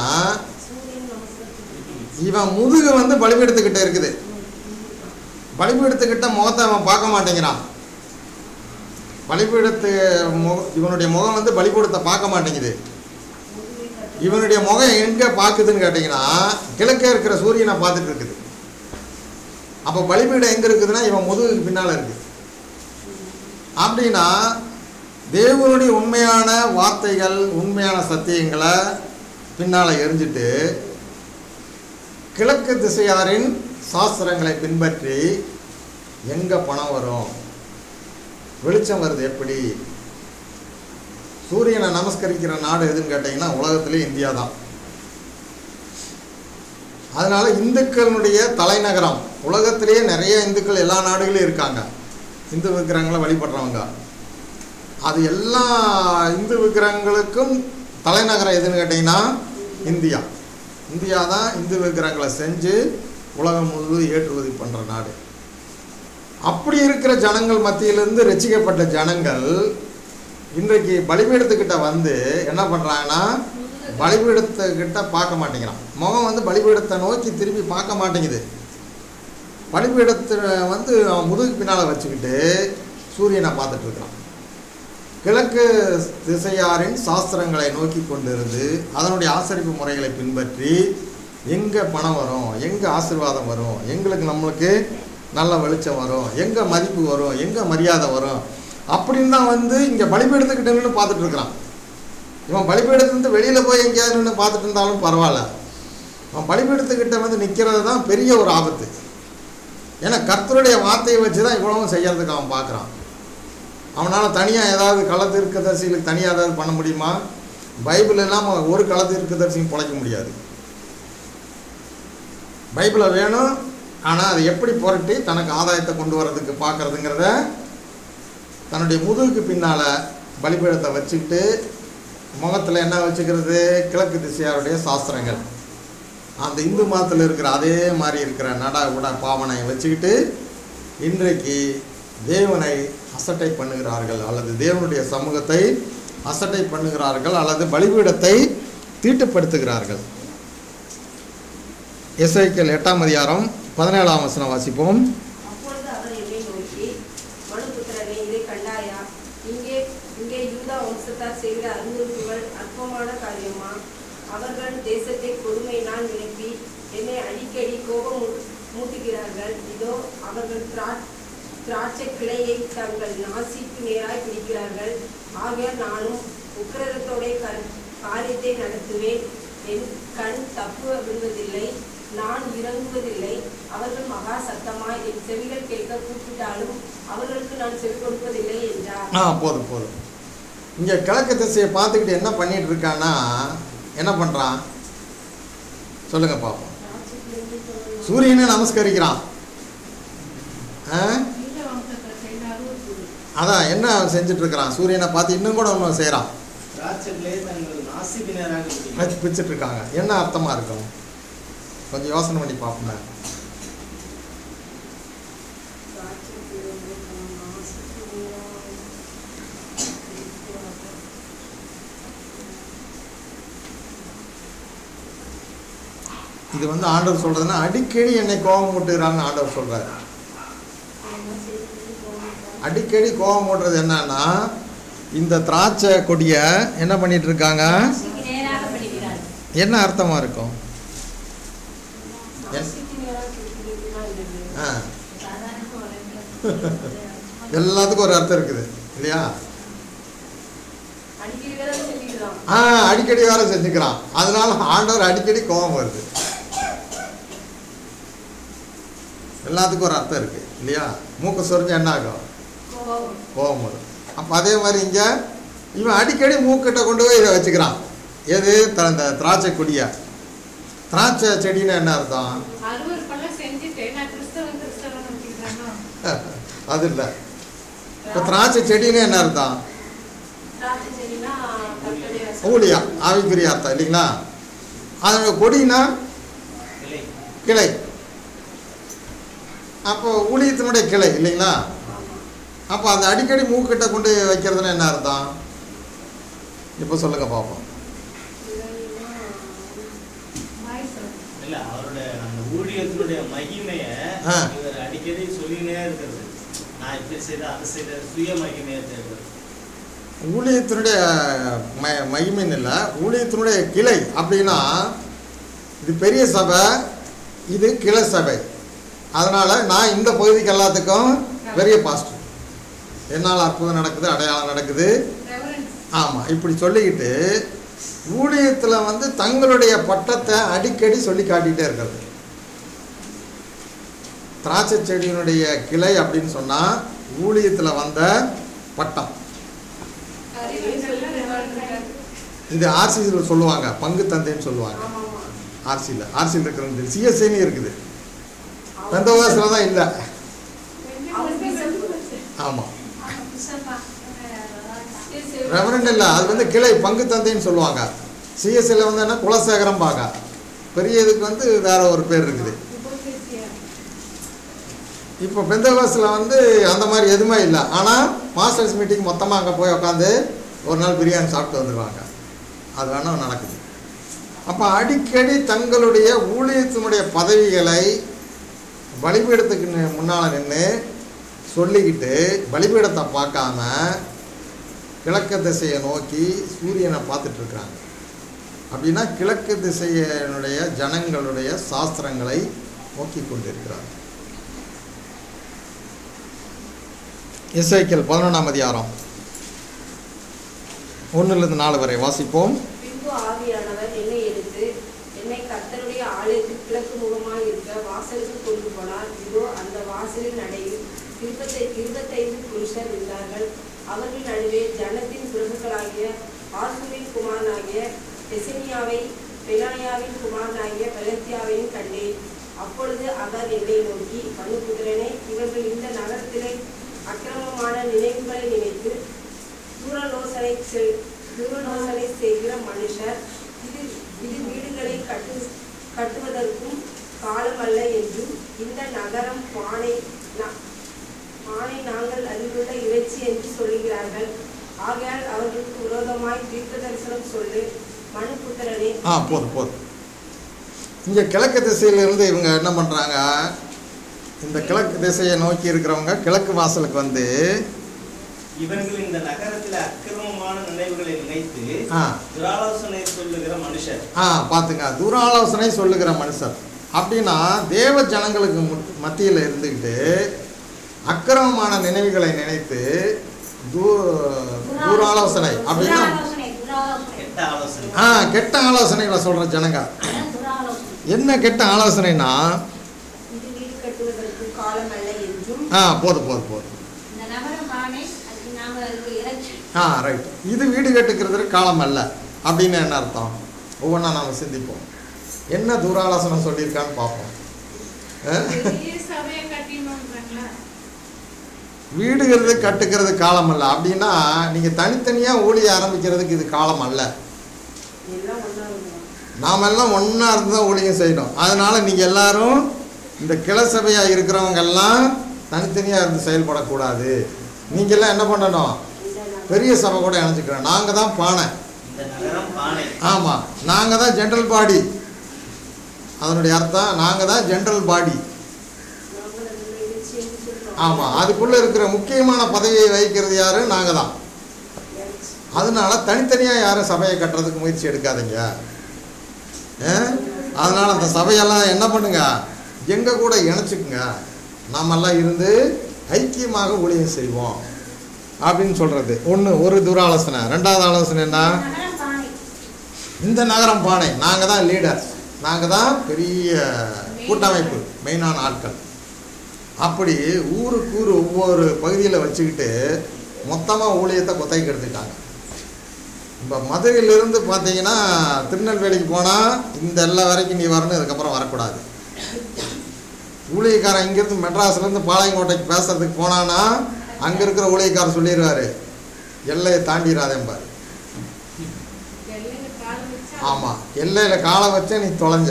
இவன் முதுகு வந்து பலிபீடத்துக்கிட்ட இருக்குது. பலிபீடத்துக்கிட்ட முகத்தை அவன் பார்க்க மாட்டேங்கிறான். இவனுடைய முகம் வந்து பலிபீடத்தை பார்க்க மாட்டேங்குது. இவனுடைய முகம் எங்கே பார்க்குதுன்னு கேட்டிங்கன்னா, கிழக்கே இருக்கிற சூரியனை பார்த்துட்டு இருக்குது. அப்போ பலிபீடம் எங்கே இருக்குதுன்னா இவன் முதுகுக்கு பின்னால் இருக்குது. அப்படின்னா தேவனுடைய உண்மையான வார்த்தைகள், உண்மையான சத்தியங்களை பின்னால் எரிஞ்சிட்டு கிழக்கு திசையாரின் சாஸ்திரங்களை பின்பற்றி எங்கே பணம் வரும், வெளிச்சம் வருது எப்படி? சூரியனை நமஸ்கரிக்கிற நாடு எதுன்னு கேட்டிங்கன்னா உலகத்திலே இந்தியா தான். அதனால் இந்துக்களுடைய தலைநகரம், உலகத்திலேயே நிறைய இந்துக்கள் எல்லா நாடுகளிலும் இருக்காங்க. இந்து விக்கிரகங்களை வழிபடுறவங்க. அது எல்லா இந்து விக்கிரகங்களுக்கும் தலைநகரம் எதுன்னு கேட்டிங்கன்னா இந்தியா. இந்தியா தான் இந்து விக்கிரகங்களை செஞ்சு உலகம் முழுவதும் ஏற்றுமதி பண்ணுற நாடு. அப்படி இருக்கிற ஜனங்கள் மத்தியிலிருந்து ரசிக்கப்பட்ட ஜனங்கள் இன்றைக்கு பலிபீடத்துக்கிட்ட வந்து என்ன பண்ணுறாங்கன்னா, பலிபீடத்துக்கிட்ட பார்க்க மாட்டேங்கிறான். முகம் வந்து பலிபீடத்தை நோக்கி திரும்பி பார்க்க மாட்டேங்குது. பலிபீடத்தை வந்து அவன் முதுகுக்கு பின்னால் வச்சுக்கிட்டு சூரியனை பார்த்துட்டு இருக்கிறான். கிழக்கு திசையாரின் சாஸ்திரங்களை நோக்கி கொண்டு இருந்து அதனுடைய ஆசரிப்பு முறைகளை பின்பற்றி எங்கே பணம் வரும், எங்கே ஆசீர்வாதம் வரும், நம்மளுக்கு நல்ல வெளிச்சம் வரும், எங்கே மதிப்பு வரும், எங்கே மரியாதை வரும் அப்படின்னு தான் வந்து இங்கே பலிபீடத்துக்கிட்டன்னு பார்த்துட்டு இருக்கிறான். இவன் பலிபீடத்துலேருந்து வெளியில் போய் எங்கேயாவது நின்று பார்த்துட்டு இருந்தாலும் பரவாயில்ல, அவன் பலிபீடத்துக்கிட்ட வந்து நிற்கிறது தான் பெரிய ஒரு ஆபத்து. ஏன்னா கர்த்தருடைய வார்த்தையை வச்சு தான் இவ்வளவும் செய்யறதுக்கு அவன் பார்க்குறான். அவனால் தனியாக ஏதாவது களத்திற்கதரிசிகளுக்கு தனியாக ஏதாவது பண்ண முடியுமா? பைபிள் இல்லாமல் ஒரு களத்திற்கதரிசியும் பிழைக்க முடியாது. பைபிளை வேணும், ஆனால் அதை எப்படி புரட்டி தனக்கு ஆதாயத்தை கொண்டு வர்றதுக்கு பார்க்குறதுங்கிறத தன்னுடைய முதுகுக்கு பின்னால் பலிபீடத்தை வச்சுக்கிட்டு முகத்தில் என்ன வச்சுக்கிறது? கிழக்கு திசையாருடைய சாஸ்திரங்கள், அந்த இந்து மதத்தில் இருக்கிற அதே மாதிரி இருக்கிற நட உட பாவனையை வச்சுக்கிட்டு இன்றைக்கு தேவனை அசட்டை பண்ணுகிறார்கள், அல்லது தேவனுடைய சமூகத்தை அசட்டை பண்ணுகிறார்கள், அல்லது பலிபீடத்தை தீட்டுப்படுத்துகிறார்கள். எசேக்கியேல் 8ஆம் அதிகாரம் 17ஆம் வசனம் வாசிப்போம். அப்பொழுது அவர் என்னை நோக்கி, மனுபுத்திரனே, இதை கண்டாயா? இங்கே இங்கே யூதா வம்சத்தார் செய்கிற அருவருப்புகள் அற்பமான காரியமா? அவர்கள் தேசத்தை கொடுமையினால் நிரப்பி என்னை அடிக்கடி கோபம் மூட்டுகிறார்கள். இதோ அவர்கள் திராட்சை கிளையை தங்கள் நாசிக்கு நேராய் பிடிக்கிறார்கள். ஆகையால் நானும் உக்கிரத்தோட காரியத்தை நடத்துவேன். என் கண் தப்பு விடுவதில்லை, நான் இறங்குவதில்லை. அவர்கள் மகா சத்தமாய் என் செவிகள் கேட்க கூப்பிட்டாலும் அவர்களுக்கு நான் செவி கொடுப்பதில்லை என்றார். போதும் போதும். இங்கே கிழக்கு திசையை பார்த்துக்கிட்டு என்ன பண்ணிட்டு இருக்கான்னா, என்ன பண்ணுறான் சொல்லுங்க பார்ப்போம். சூரியனை நமஸ்கரிக்கிறான். அதான் என்ன செஞ்சுட்டு இருக்கிறான்? சூரியனை பார்த்து இன்னும் கூட ஒன்று செய்கிறான், பிச்சுட்டு இருக்காங்க. என்ன அர்த்தமா இருக்கும்? கொஞ்சம் யோசனை பண்ணி பார்ப்போம். இது வந்து ஆண்டவர் சொல்றதுன்னா அடிக்கடி என்னை கோபம் மூட்டுகிறான்னு ஆண்டவர் சொல்றாரு. அடிக்கடி கோபம் மூட்டுறது என்னன்னா, இந்த திராட்சை கொடியை என்ன பண்ணிட்டு இருக்காங்க? என்ன அர்த்தமா இருக்கும்? எல்லாத்துக்கும் ஒரு அர்த்தம் இருக்குது இல்லையா? அடிக்கடி வேற செஞ்சுக்கிறான். அதனால ஆண்டவர் அடிக்கடி கோபம் வருது. எல்லாத்துக்கும் ஒரு அர்த்தம் இருக்கு இல்லையா? மூக்க சொரிஞ்சு என்ன ஆகும்? கோபம் வரும். அப்போ அதே மாதிரி இங்கே இவன் அடிக்கடி மூக்கிட்ட கொண்டு போய் இதை வச்சுக்கிறான். எது? இந்த திராட்சை கொடிய. திராட்சை செடின்னு என்ன அர்த்தம்? அது இல்லை. இப்போ திராட்சை செடின்னு என்ன அர்த்தம்? ஊழியா, ஆவிக்குரிய அர்த்தம் இல்லைங்களா? அதோட கொடினா கிளை. அப்போ ஊழியத்தினுடைய கிளை இல்லைங்களா? அப்போ அந்த அடிக்கடி மூக்கிட்ட கொண்டு வைக்கிறதுன்னு என்ன அர்த்தம்? இப்போ சொல்லுங்க பார்ப்போம். இல்ல, அவருடைய அந்த ஊழியத்தினுடைய மகிமையை இவர் அடிக்கடி சொல்லினே இருக்கிறது. நான் இப்படி செய்த அதை செய்த சுய மகிமையை தேர்ந்தது. ஊழியத்தினுடைய மகிமைன்னு இல்லை, ஊழியத்தினுடைய கிளை. அப்படின்னா இது பெரிய சபை, இது கிளை சபை. அதனால நான் இந்த பகுதிக்கு எல்லாத்துக்கும் பெரிய பாஸ்டர், என்னால் அற்புதம் நடக்குது, அடையாளம் நடக்குது. ஆமாம், இப்படி சொல்லிக்கிட்டு ஊழியத்தில் வந்து தங்களுடைய பட்டத்தை அடிக்கடி சொல்லி காட்டிகிட்டே இருக்கிறது. திராட்சை செடியினுடைய கிளை அப்படின்னு சொன்னால் ஊழியத்தில் வந்த பட்டம். இது ஆர்சியில் சொல்லுவாங்க, பங்கு தந்தைன்னு சொல்லுவாங்க. ஆர்சியில் இருக்கிறது. சிஎஸ்ஐன்னு இருக்குது, பெந்தகோஸ்தில் தான் இல்லை. ஆமாம், ரெவரண்ட் இல்லை, அது வந்து கிளை பங்கு தந்தைன்னு சொல்லுவாங்க. சிஎஸ்ஐயில் வந்து என்ன குலசேகரம் பாங்க. பெரிய இதுக்கு வந்து வேற ஒரு பேர் இருக்குது. இப்போ பெந்தகோஸ்தில் வந்து அந்த மாதிரி எதுவுமே இல்லை. ஆனால் மாஸ்டர்ஸ் மீட்டிங் மொத்தமாக அங்கே போய் உட்காந்து ஒரு நாள் பிரியாணி சாப்பிட்டு வந்துடுவாங்க. அது வேணால் நடக்குது. அப்போ அடிக்கடி தங்களுடைய ஊழியத்தினுடைய பதவிகளை பலிபீடத்துக்கு முன்னால் நின்று சொல்லிக்கிட்டு பலிபீடத்தை பார்க்காம கிழக்கு திசையை நோக்கி சூரியனை பார்த்துட்ருக்குறாங்க. அப்படின்னா கிழக்கு திசையினுடைய ஜனங்களுடைய சாஸ்திரங்களை நோக்கி கொண்டிருக்கிறார். எசேக்கியேல் 11ஆம் அதிகாரம் 1லிருந்து 4 வரை வாசிப்போம். பின்பு ஆவியானவர் என்னை எடுத்து என்னை கர்த்தருடைய ஆலயத்துக்கு கிழக்கு முகமாக இருக்க வாசலுக்கு கொண்டு போனார். இதோ அந்த வாசலின் நடையில் 25 புருஷர் இருந்தார்கள். அவர்கள் நடுவே ஜனத்தின் பிரபுக்களாகிய ஆசூரின் குமாரனாகிய எசனியாவை, பெனாயாவின் குமாரனாகிய பெலத்தியாவையும் கண்டேன். அப்பொழுது அவர் என்னை நோக்கி, மனுபுத்திரனே, இவர்கள் இந்த நகரத்திலே அக்கிரமமான நினைவுகளை நினைத்து தூரலோசனை செய்கிற மனுஷர். இது வீடுகளை கட்டுவதற்கும் காலமல்ல என்றும், இந்த நகரம் பானை நாங்கள் அதிலுள்ள இறைச்சி என்று சொல்லுகிறார்கள். ஆகையால் அவர்களுக்கு விரோதமாய் தீர்க்க தரிசனம் சொல்லு. மனுபுத்திரனே. போதும். இங்கே கிழக்கு திசையிலிருந்து இவங்க என்ன பண்ணுறாங்க, இந்த கிழக்கு திசையை நோக்கி இருக்கிறவங்க கிழக்கு வாசலுக்கு வந்து இவர்கள் இந்த நகரத்தில் அக்கிரமமான நினைவுகளை நினைத்து துராலோசனை சொல்லுகிற மனுஷர். பார்த்துங்க, துராலோசனை சொல்லுகிற மனுஷர் அப்படின்னா தேவ ஜனங்களுக்கு மத்தியில் இருந்துக்கிட்டு அக்கிரமமான நினைவுகளை நினைத்து துராலோசனை அப்படின்னா கெட்ட ஆலோசனைகளை சொல்ற ஜனங்க. என்ன கெட்ட ஆலோசனைனா, போதும் ரைட், இது வீடு கட்டுக்கிறதுக்கு காலம் அல்ல அப்படின்னு என்ன அர்த்தம்? ஒவ்வொன்றா நாம் சிந்திப்போம். என்ன துராலோசனை சொல்லியிருக்கான்னு பார்ப்போம். வீடுகிறது கட்டுக்கிறது காலம் அல்ல அப்படின்னா நீங்கள் தனித்தனியாக ஊழிய ஆரம்பிக்கிறதுக்கு இது காலம் அல்ல. நாம் எல்லாம் ஒன்றா இருந்து தான் ஊழியம் செய்யணும். அதனால் நீங்கள் எல்லாரும் இந்த கிளை சபையாக இருக்கிறவங்கெல்லாம் தனித்தனியாக இருந்து செயல்படக்கூடாது. நீங்கள்லாம் என்ன பண்ணணும், பெரிய சபை கூட இணைஞ்சிக்கிறோம். நாங்கள் தான் பானை. ஆமாம், நாங்கள் தான் ஜென்ரல் பாடி. அதனுடைய அர்த்தம் நாங்கள் தான் ஜென்ரல் பாடி. ஆமாம், அதுக்குள்ளே இருக்கிற முக்கியமான பதவியை வகிக்கிறது யார்? நாங்கள் தான். அதனால தனித்தனியாக யாரும் சபையை கட்டுறதுக்கு முயற்சி எடுக்காதீங்க. அதனால் அந்த சபையெல்லாம் என்ன பண்ணுங்க, எங்கள் கூட இணைச்சிக்குங்க. நாமெல்லாம் இருந்து ஐக்கியமாக ஊழியம் செய்வோம் அப்படின்னு சொல்கிறது ஒரு துராலோசனை. 2வது ஆலோசனை என்ன, இந்த நகரம் பானை, நாங்கள் தான் லீடர்ஸ், நாங்கள் தான் பெரிய கூட்டமைப்பு, மெயினான ஆட்கள். அப்படி ஊருக்கு ஒவ்வொரு பகுதியில் வச்சுக்கிட்டு மொத்தமாக ஊழியத்தை கொத்தைக்கு எடுத்துட்டாங்க. இப்போ மதுரையிலிருந்து பார்த்தீங்கன்னா திருநெல்வேலிக்கு போனால் இந்த எல்லா வரைக்கும் நீ வரணும், இதுக்கப்புறம் வரக்கூடாது. ஊழியக்காரன் இங்கேருந்து மெட்ராஸ்லேருந்து பாளையங்கோட்டைக்கு பேசுறதுக்கு போனான்னா அங்கே இருக்கிற ஊழியக்காரர் சொல்லிடுவார், எல்லையை தாண்டிடாதேம்பார். ஆமாம், எல்லையில் காலை வச்சா நீ தொலைஞ்ச.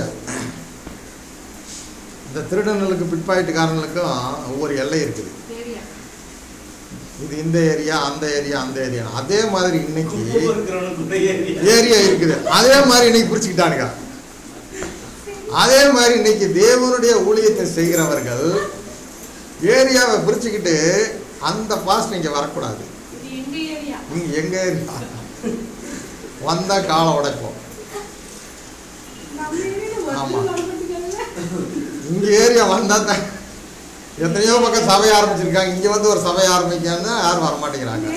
இந்த திருடனுக்கு பிட்பாயிட்டுக்காரனுக்கும் ஒவ்வொரு எல்லை இருக்குது. இது இந்த ஏரியா, அந்த ஏரியா, அந்த ஏரியா. அதே மாதிரி இன்னைக்கு ஏரியா இருக்குது. அதே மாதிரி இன்னைக்கு பிரிச்சுக்கிட்டானுங்க. அதே மாதிரி இன்னைக்கு தேவனுடைய ஊழியத்தை செய்கிறவர்கள் ஏரியாவை பிரிச்சுக்கிட்டு அந்த பாஸ்ட் இங்கே வரக்கூடாது, நீங்க எங்க ஏரியா வந்தா காலை உடைப்போம். ஆமா, இங்க ஏரியா வந்தா தான் எத்தனையோ பக்கம் சபை ஆரம்பிச்சிருக்காங்க. இங்க வந்து ஒரு சபை ஆரம்பிக்கான்னு யாரும் வரமாட்டேங்கிறாங்க.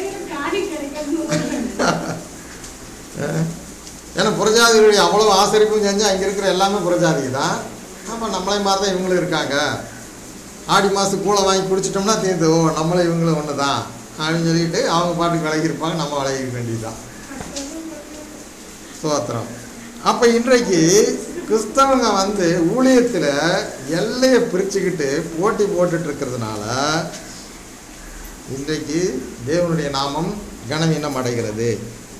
ஏன்னா புறஜாதிகளுடைய அவ்வளவு ஆசரிப்பும் செஞ்சா இங்க இருக்கிற எல்லாமே புறஜாதிக்கு தான். ஆமாம், நம்மளே மாதிரி தான் இவங்களும் இருக்காங்க. ஆடி மாதம் கூளை வாங்கி குடிச்சிட்டோம்னா தீர்ந்து, நம்மளே இவங்களும் ஒன்று தான் அப்படின்னு சொல்லிட்டு அவங்க பாட்டுக்கு விலகிருப்பாங்க, நம்ம விலகிக்க வேண்டியதுதான். சோத்திரம். அப்போ இன்றைக்கு கிறிஸ்தவங்க வந்து ஊழியத்தில் எல்லையை பிரிச்சுக்கிட்டு போட்டி போட்டுட்டு இருக்கிறதுனால இன்றைக்கு தேவனுடைய நாமம் கனவீனம் அடைகிறது.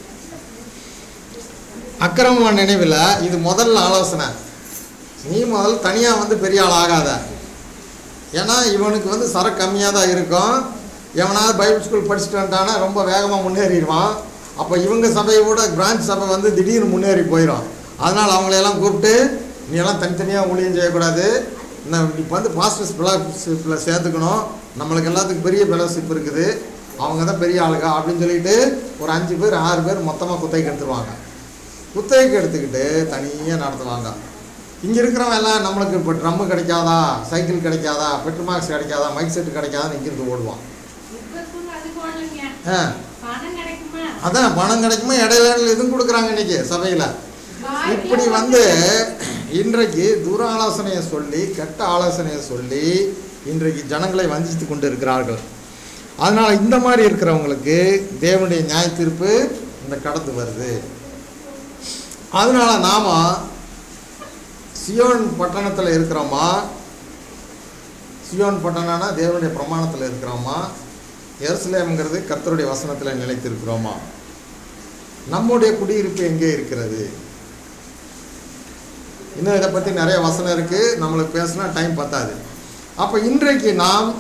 அக்கிரமமான நினைவில் இது முதல் ஆலோசனை, நீ முதல் தனியாக வந்து பெரிய ஆள் ஆகாத. ஏன்னா இவனுக்கு வந்து சரக்கு கம்மியாக தான் இருக்கும். எவனாவது பைபிள் ஸ்கூல் படிச்சுட்டு வந்துட்டானா ரொம்ப வேகமாக முன்னேறிடுவான். அப்போ இவங்க சபையோட பிரான்ச் சபை வந்து திடீர்னு முன்னேறி போயிடும். அதனால் அவங்களையெல்லாம் கூப்பிட்டு நீ எல்லாம் தனித்தனியாக ஊழியம் செய்யக்கூடாது, இப்போ வந்து பாஸ்டர்ஸ் ஃபெலோஷிப்பில் சேர்த்துக்கணும், நம்மளுக்கு எல்லாத்துக்கும் பெரிய ஃபெலோஷிப் இருக்குது, அவங்க தான் பெரிய ஆளுங்க அப்படின்னு சொல்லிட்டு ஒரு 5 பேர் 6 பேர் மொத்தமாக குத்தகைக்கு எடுத்துருவாங்க. குத்தகைக்கு எடுத்துக்கிட்டு தனியாக நடத்துவாங்க. இங்கே இருக்கிறவங்க எல்லாம் நம்மளுக்கு இப்போ ட்ரம்மு கிடைக்காதா, சைக்கிள் கிடைக்காதா, பெட்ரோல் மார்க்ஸ் கிடைக்காதா, மைக் செட்டு கிடைக்காதான்னு இங்கிருந்து ஓடுவான். அதான் பணம் கிடைக்குமா, இடையில இதுவும் கொடுக்குறாங்க இன்னைக்கு சபையில். இப்படி இன்றைக்கு தூர ஆலோசனையை சொல்லி, கெட்ட ஆலோசனையை சொல்லி இன்றைக்கு ஜனங்களை வஞ்சித்து கொண்டு இருக்கிறார்கள். அதனால் இந்த மாதிரி இருக்கிறவங்களுக்கு தேவனுடைய நியாய தீர்ப்பு இந்த கடந்து வருது. அதனால் நாம் சியோன் பட்டணத்தில் இருக்கிறோமா, சியோன் பட்டணம்னா தேவனுடைய பிரமாணத்தில் இருக்கிறோமா, எருசலேம்ங்கிறது கர்த்தருடைய வசனத்தில் நிலைத்திருக்கிறோமா, நம்முடைய குடியிருப்பு எங்கே இருக்கிறது? இன்னும் இதை பற்றி நிறைய வசனம் இருக்குது, நம்மளுக்கு பேசினா டைம் பத்தாது. அப்போ இன்றைக்கு நாம்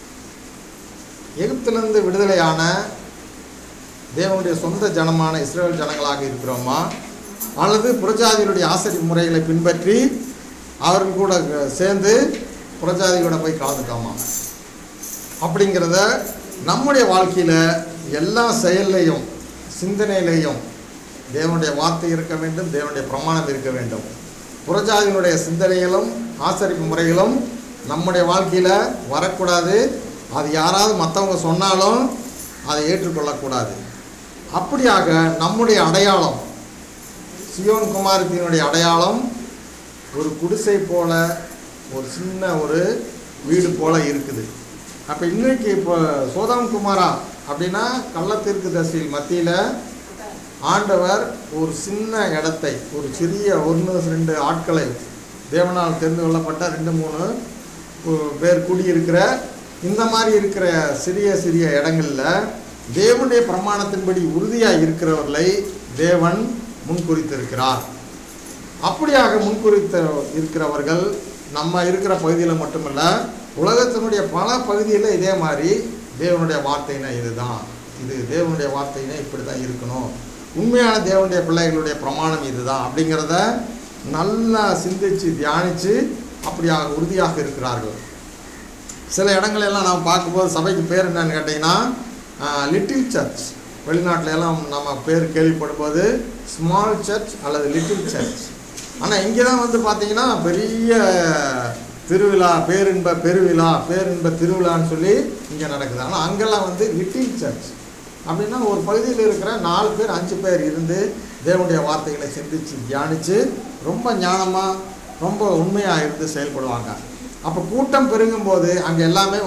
எகிப்திலிருந்து விடுதலையான தேவனுடைய சொந்த ஜனமான இஸ்ரேல் ஜனங்களாக இருக்கிறோமா, அல்லது புறஜாதிகளுடைய ஆசரிப்பு முறைகளை பின்பற்றி அவர்கள் கூட சேர்ந்து புறஜாதிகளோட போய் கலந்துட்டோமா அப்படிங்கிறத நம்முடைய வாழ்க்கையில் எல்லா செயல்லையும் சிந்தனையிலையும் தேவனுடைய வார்த்தை இருக்க வேண்டும், தேவனுடைய பிரமாணம் இருக்க வேண்டும். புறஜாதிகளுடைய சிந்தனைகளும் ஆசரிப்பு முறைகளும் நம்முடைய வாழ்க்கையில் வரக்கூடாது. அது யாராவது மற்றவங்க சொன்னாலும் அதை ஏற்றுக்கொள்ளக்கூடாது. அப்படியாக நம்முடைய அடையாளம், சியோன் குமாரத்தினுடைய அடையாளம் ஒரு குடிசை போல, ஒரு சின்ன ஒரு வீடு போல இருக்குது. அப்போ இன்றைக்கு இப்போ சோதம் குமாரா அப்படின்னா கள்ளத்தீர்க்கதரிசிகள் மத்தியில் ஆண்டவர் ஒரு சின்ன இடத்தை, ஒரு சிறிய 1-2 ஆட்களை, தேவனால் தெரிந்து கொள்ளப்பட்ட 2-3 பேர் குடியிருக்கிற இந்த மாதிரி இருக்கிற சிறிய சிறிய இடங்களில் தேவனுடைய பிரமாணத்தின்படி உறுதியாக இருக்கிறவர்களை தேவன் முன்குறித்திருக்கிறார். அப்படியாக முன்குறித்த இருக்கிறவர்கள் நம்ம இருக்கிற பகுதியில் மட்டுமல்ல, உலகத்தினுடைய பல பகுதியில் இதே மாதிரி தேவனுடைய வார்த்தைனா இதுதான், இது தேவனுடைய வார்த்தைனா இப்படி தான் இருக்கணும், உண்மையான தேவனுடைய பிள்ளைகளுடைய பிரமாணம் இதுதான் அப்படிங்கிறத நல்லா சிந்தித்து தியானித்து அப்படியாக உறுதியாக இருக்கிறார்கள். சில இடங்களெல்லாம் நாம் பார்க்கும்போது சபைக்கு பேர் என்னன்னு கேட்டிங்கன்னா லிட்டில் சர்ச். வெளிநாட்டில எல்லாம் நம்ம பேர் கேள்விப்படும்போது ஸ்மால் சர்ச் அல்லது லிட்டில் சர்ச். ஆனால் இங்கே தான் பார்த்தீங்கன்னா பெரிய திருவிழா, பேரின்ப பெருவிழா, பேரின்ப திருவிழான்னு சொல்லி இங்கே நடக்குது. ஆனால் அங்கெல்லாம் லிட்டில் சர்ச் அப்படின்னா ஒரு பகுதியில் இருக்கிற 4 பேர் 5 பேர் இருந்து தேவனுடைய வார்த்தைகளை சிந்தித்து தியானித்து ரொம்ப ஞானமாக ரொம்ப உண்மையாக இருந்து செயல்படுவாங்க. அப்போ கூட்டம் பெருங்கும்போது அங்கே எல்லாமே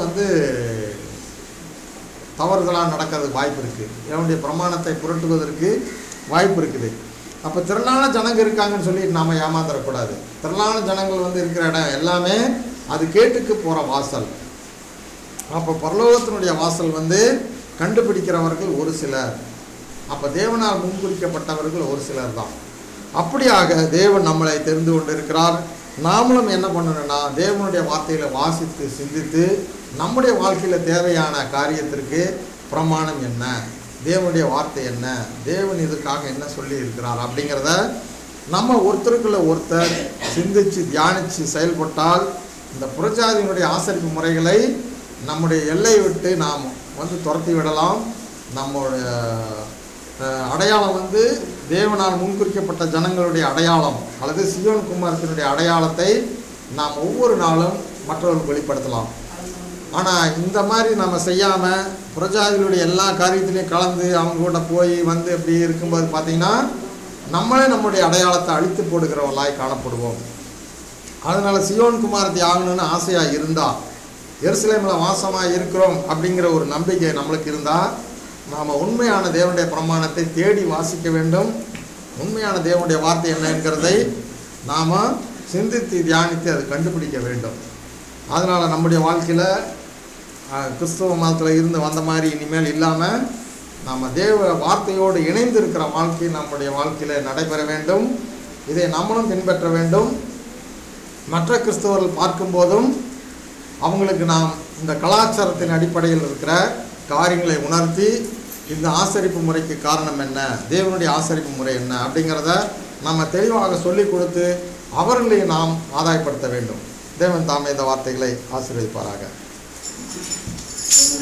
தவறுதலாக நடக்கிறதுக்கு வாய்ப்பு இருக்குது, தேவனுடைய பிரமாணத்தை புரட்டுவதற்கு வாய்ப்பு இருக்குது. அப்போ திரளான ஜனங்கள் இருக்காங்கன்னு சொல்லி நாம் ஏமாந்துடக்கூடாது. திரளான ஜனங்கள் இருக்கிற இடம் எல்லாமே அது கேட்டுக்கு போகிற வாசல். அப்போ பரலோகத்தினுடைய வாசல் கண்டுபிடிக்கிறவர்கள் ஒரு சிலர், அப்போ தேவனால் முன்குறிக்கப்பட்டவர்கள் ஒரு சிலர் தான். அப்படியாக தேவன் நம்மளை தெரிந்து கொண்டு இருக்கிறார். நாமளும் என்ன பண்ணணும்னா தேவனுடைய வார்த்தைகளை வாசித்து சிந்தித்து நம்முடைய வாழ்க்கையில் தேவையான காரியத்திற்கு பிரமாணம் என்ன, தேவனுடைய வார்த்தை என்ன, தேவன் இதுக்காக என்ன சொல்லி இருக்கிறார் அப்படிங்கிறத நம்ம ஒருத்தருக்குள்ள ஒருத்தர் சிந்தித்து தியானித்து செயல்பட்டால் இந்த புறஜாதியினுடைய ஆசரிப்பு முறைகளை நம்முடைய எல்லையை விட்டு நாம் துரத்தி விடலாம். நம்முடைய அடையாளம் தேவனால் முன்குறிக்கப்பட்ட ஜனங்களுடைய அடையாளம் அல்லது சியோன் குமாரத்தினுடைய அடையாளத்தை நாம் ஒவ்வொரு நாளும் மற்றவர்களுக்கு வெளிப்படுத்தலாம். ஆனால் இந்த மாதிரி நம்ம செய்யாமல் புறஜாதிகளுடைய எல்லா காரியத்திலையும் கலந்து அவங்க கூட போய் இப்படி இருக்கும்போது பார்த்திங்கன்னா நம்மளே நம்முடைய அடையாளத்தை அழித்து போடுகிறவர்களாய் காணப்படுவோம். அதனால் சியோன் குமாரத்தை ஆகணும்னு ஆசையாக இருந்தால், எருசலேமில் வாசமாக இருக்கிறோம் அப்படிங்கிற ஒரு நம்பிக்கை நம்மளுக்கு இருந்தால், நாம் உண்மையான தேவனுடைய பிரமாணத்தை தேடி வாசிக்க வேண்டும். உண்மையான தேவனுடைய வார்த்தை என்னங்கிறதை நாம் சிந்தித்து தியானித்து அதை கண்டுபிடிக்க வேண்டும். அதனால் நம்முடைய வாழ்க்கையில் கிறிஸ்தவ மதத்தில் இருந்து வந்த மாதிரி இனிமேல் இல்லாமல் நாம் தேவ வார்த்தையோடு இணைந்து இருக்கிற வாழ்க்கை நம்முடைய வாழ்க்கையில் நடைபெற வேண்டும். இதை நம்மளும் பின்பற்ற வேண்டும். மற்ற கிறிஸ்தவர்கள் பார்க்கும்போதும் அவங்களுக்கு நாம் இந்த கலாச்சாரத்தின் அடிப்படையில் இருக்கிற காரியங்களை உணர்த்தி இந்த ஆசரிப்பு முறைக்கு காரணம் என்ன, தேவனுடைய ஆசரிப்பு முறை என்ன அப்படிங்கிறத நம்ம தெளிவாக சொல்லிக் கொடுத்து அவர்களை நாம் ஆதாயப்படுத்த வேண்டும். தேவன் தாமே இந்த வார்த்தைகளை ஆசீர்வதிப்பாராக.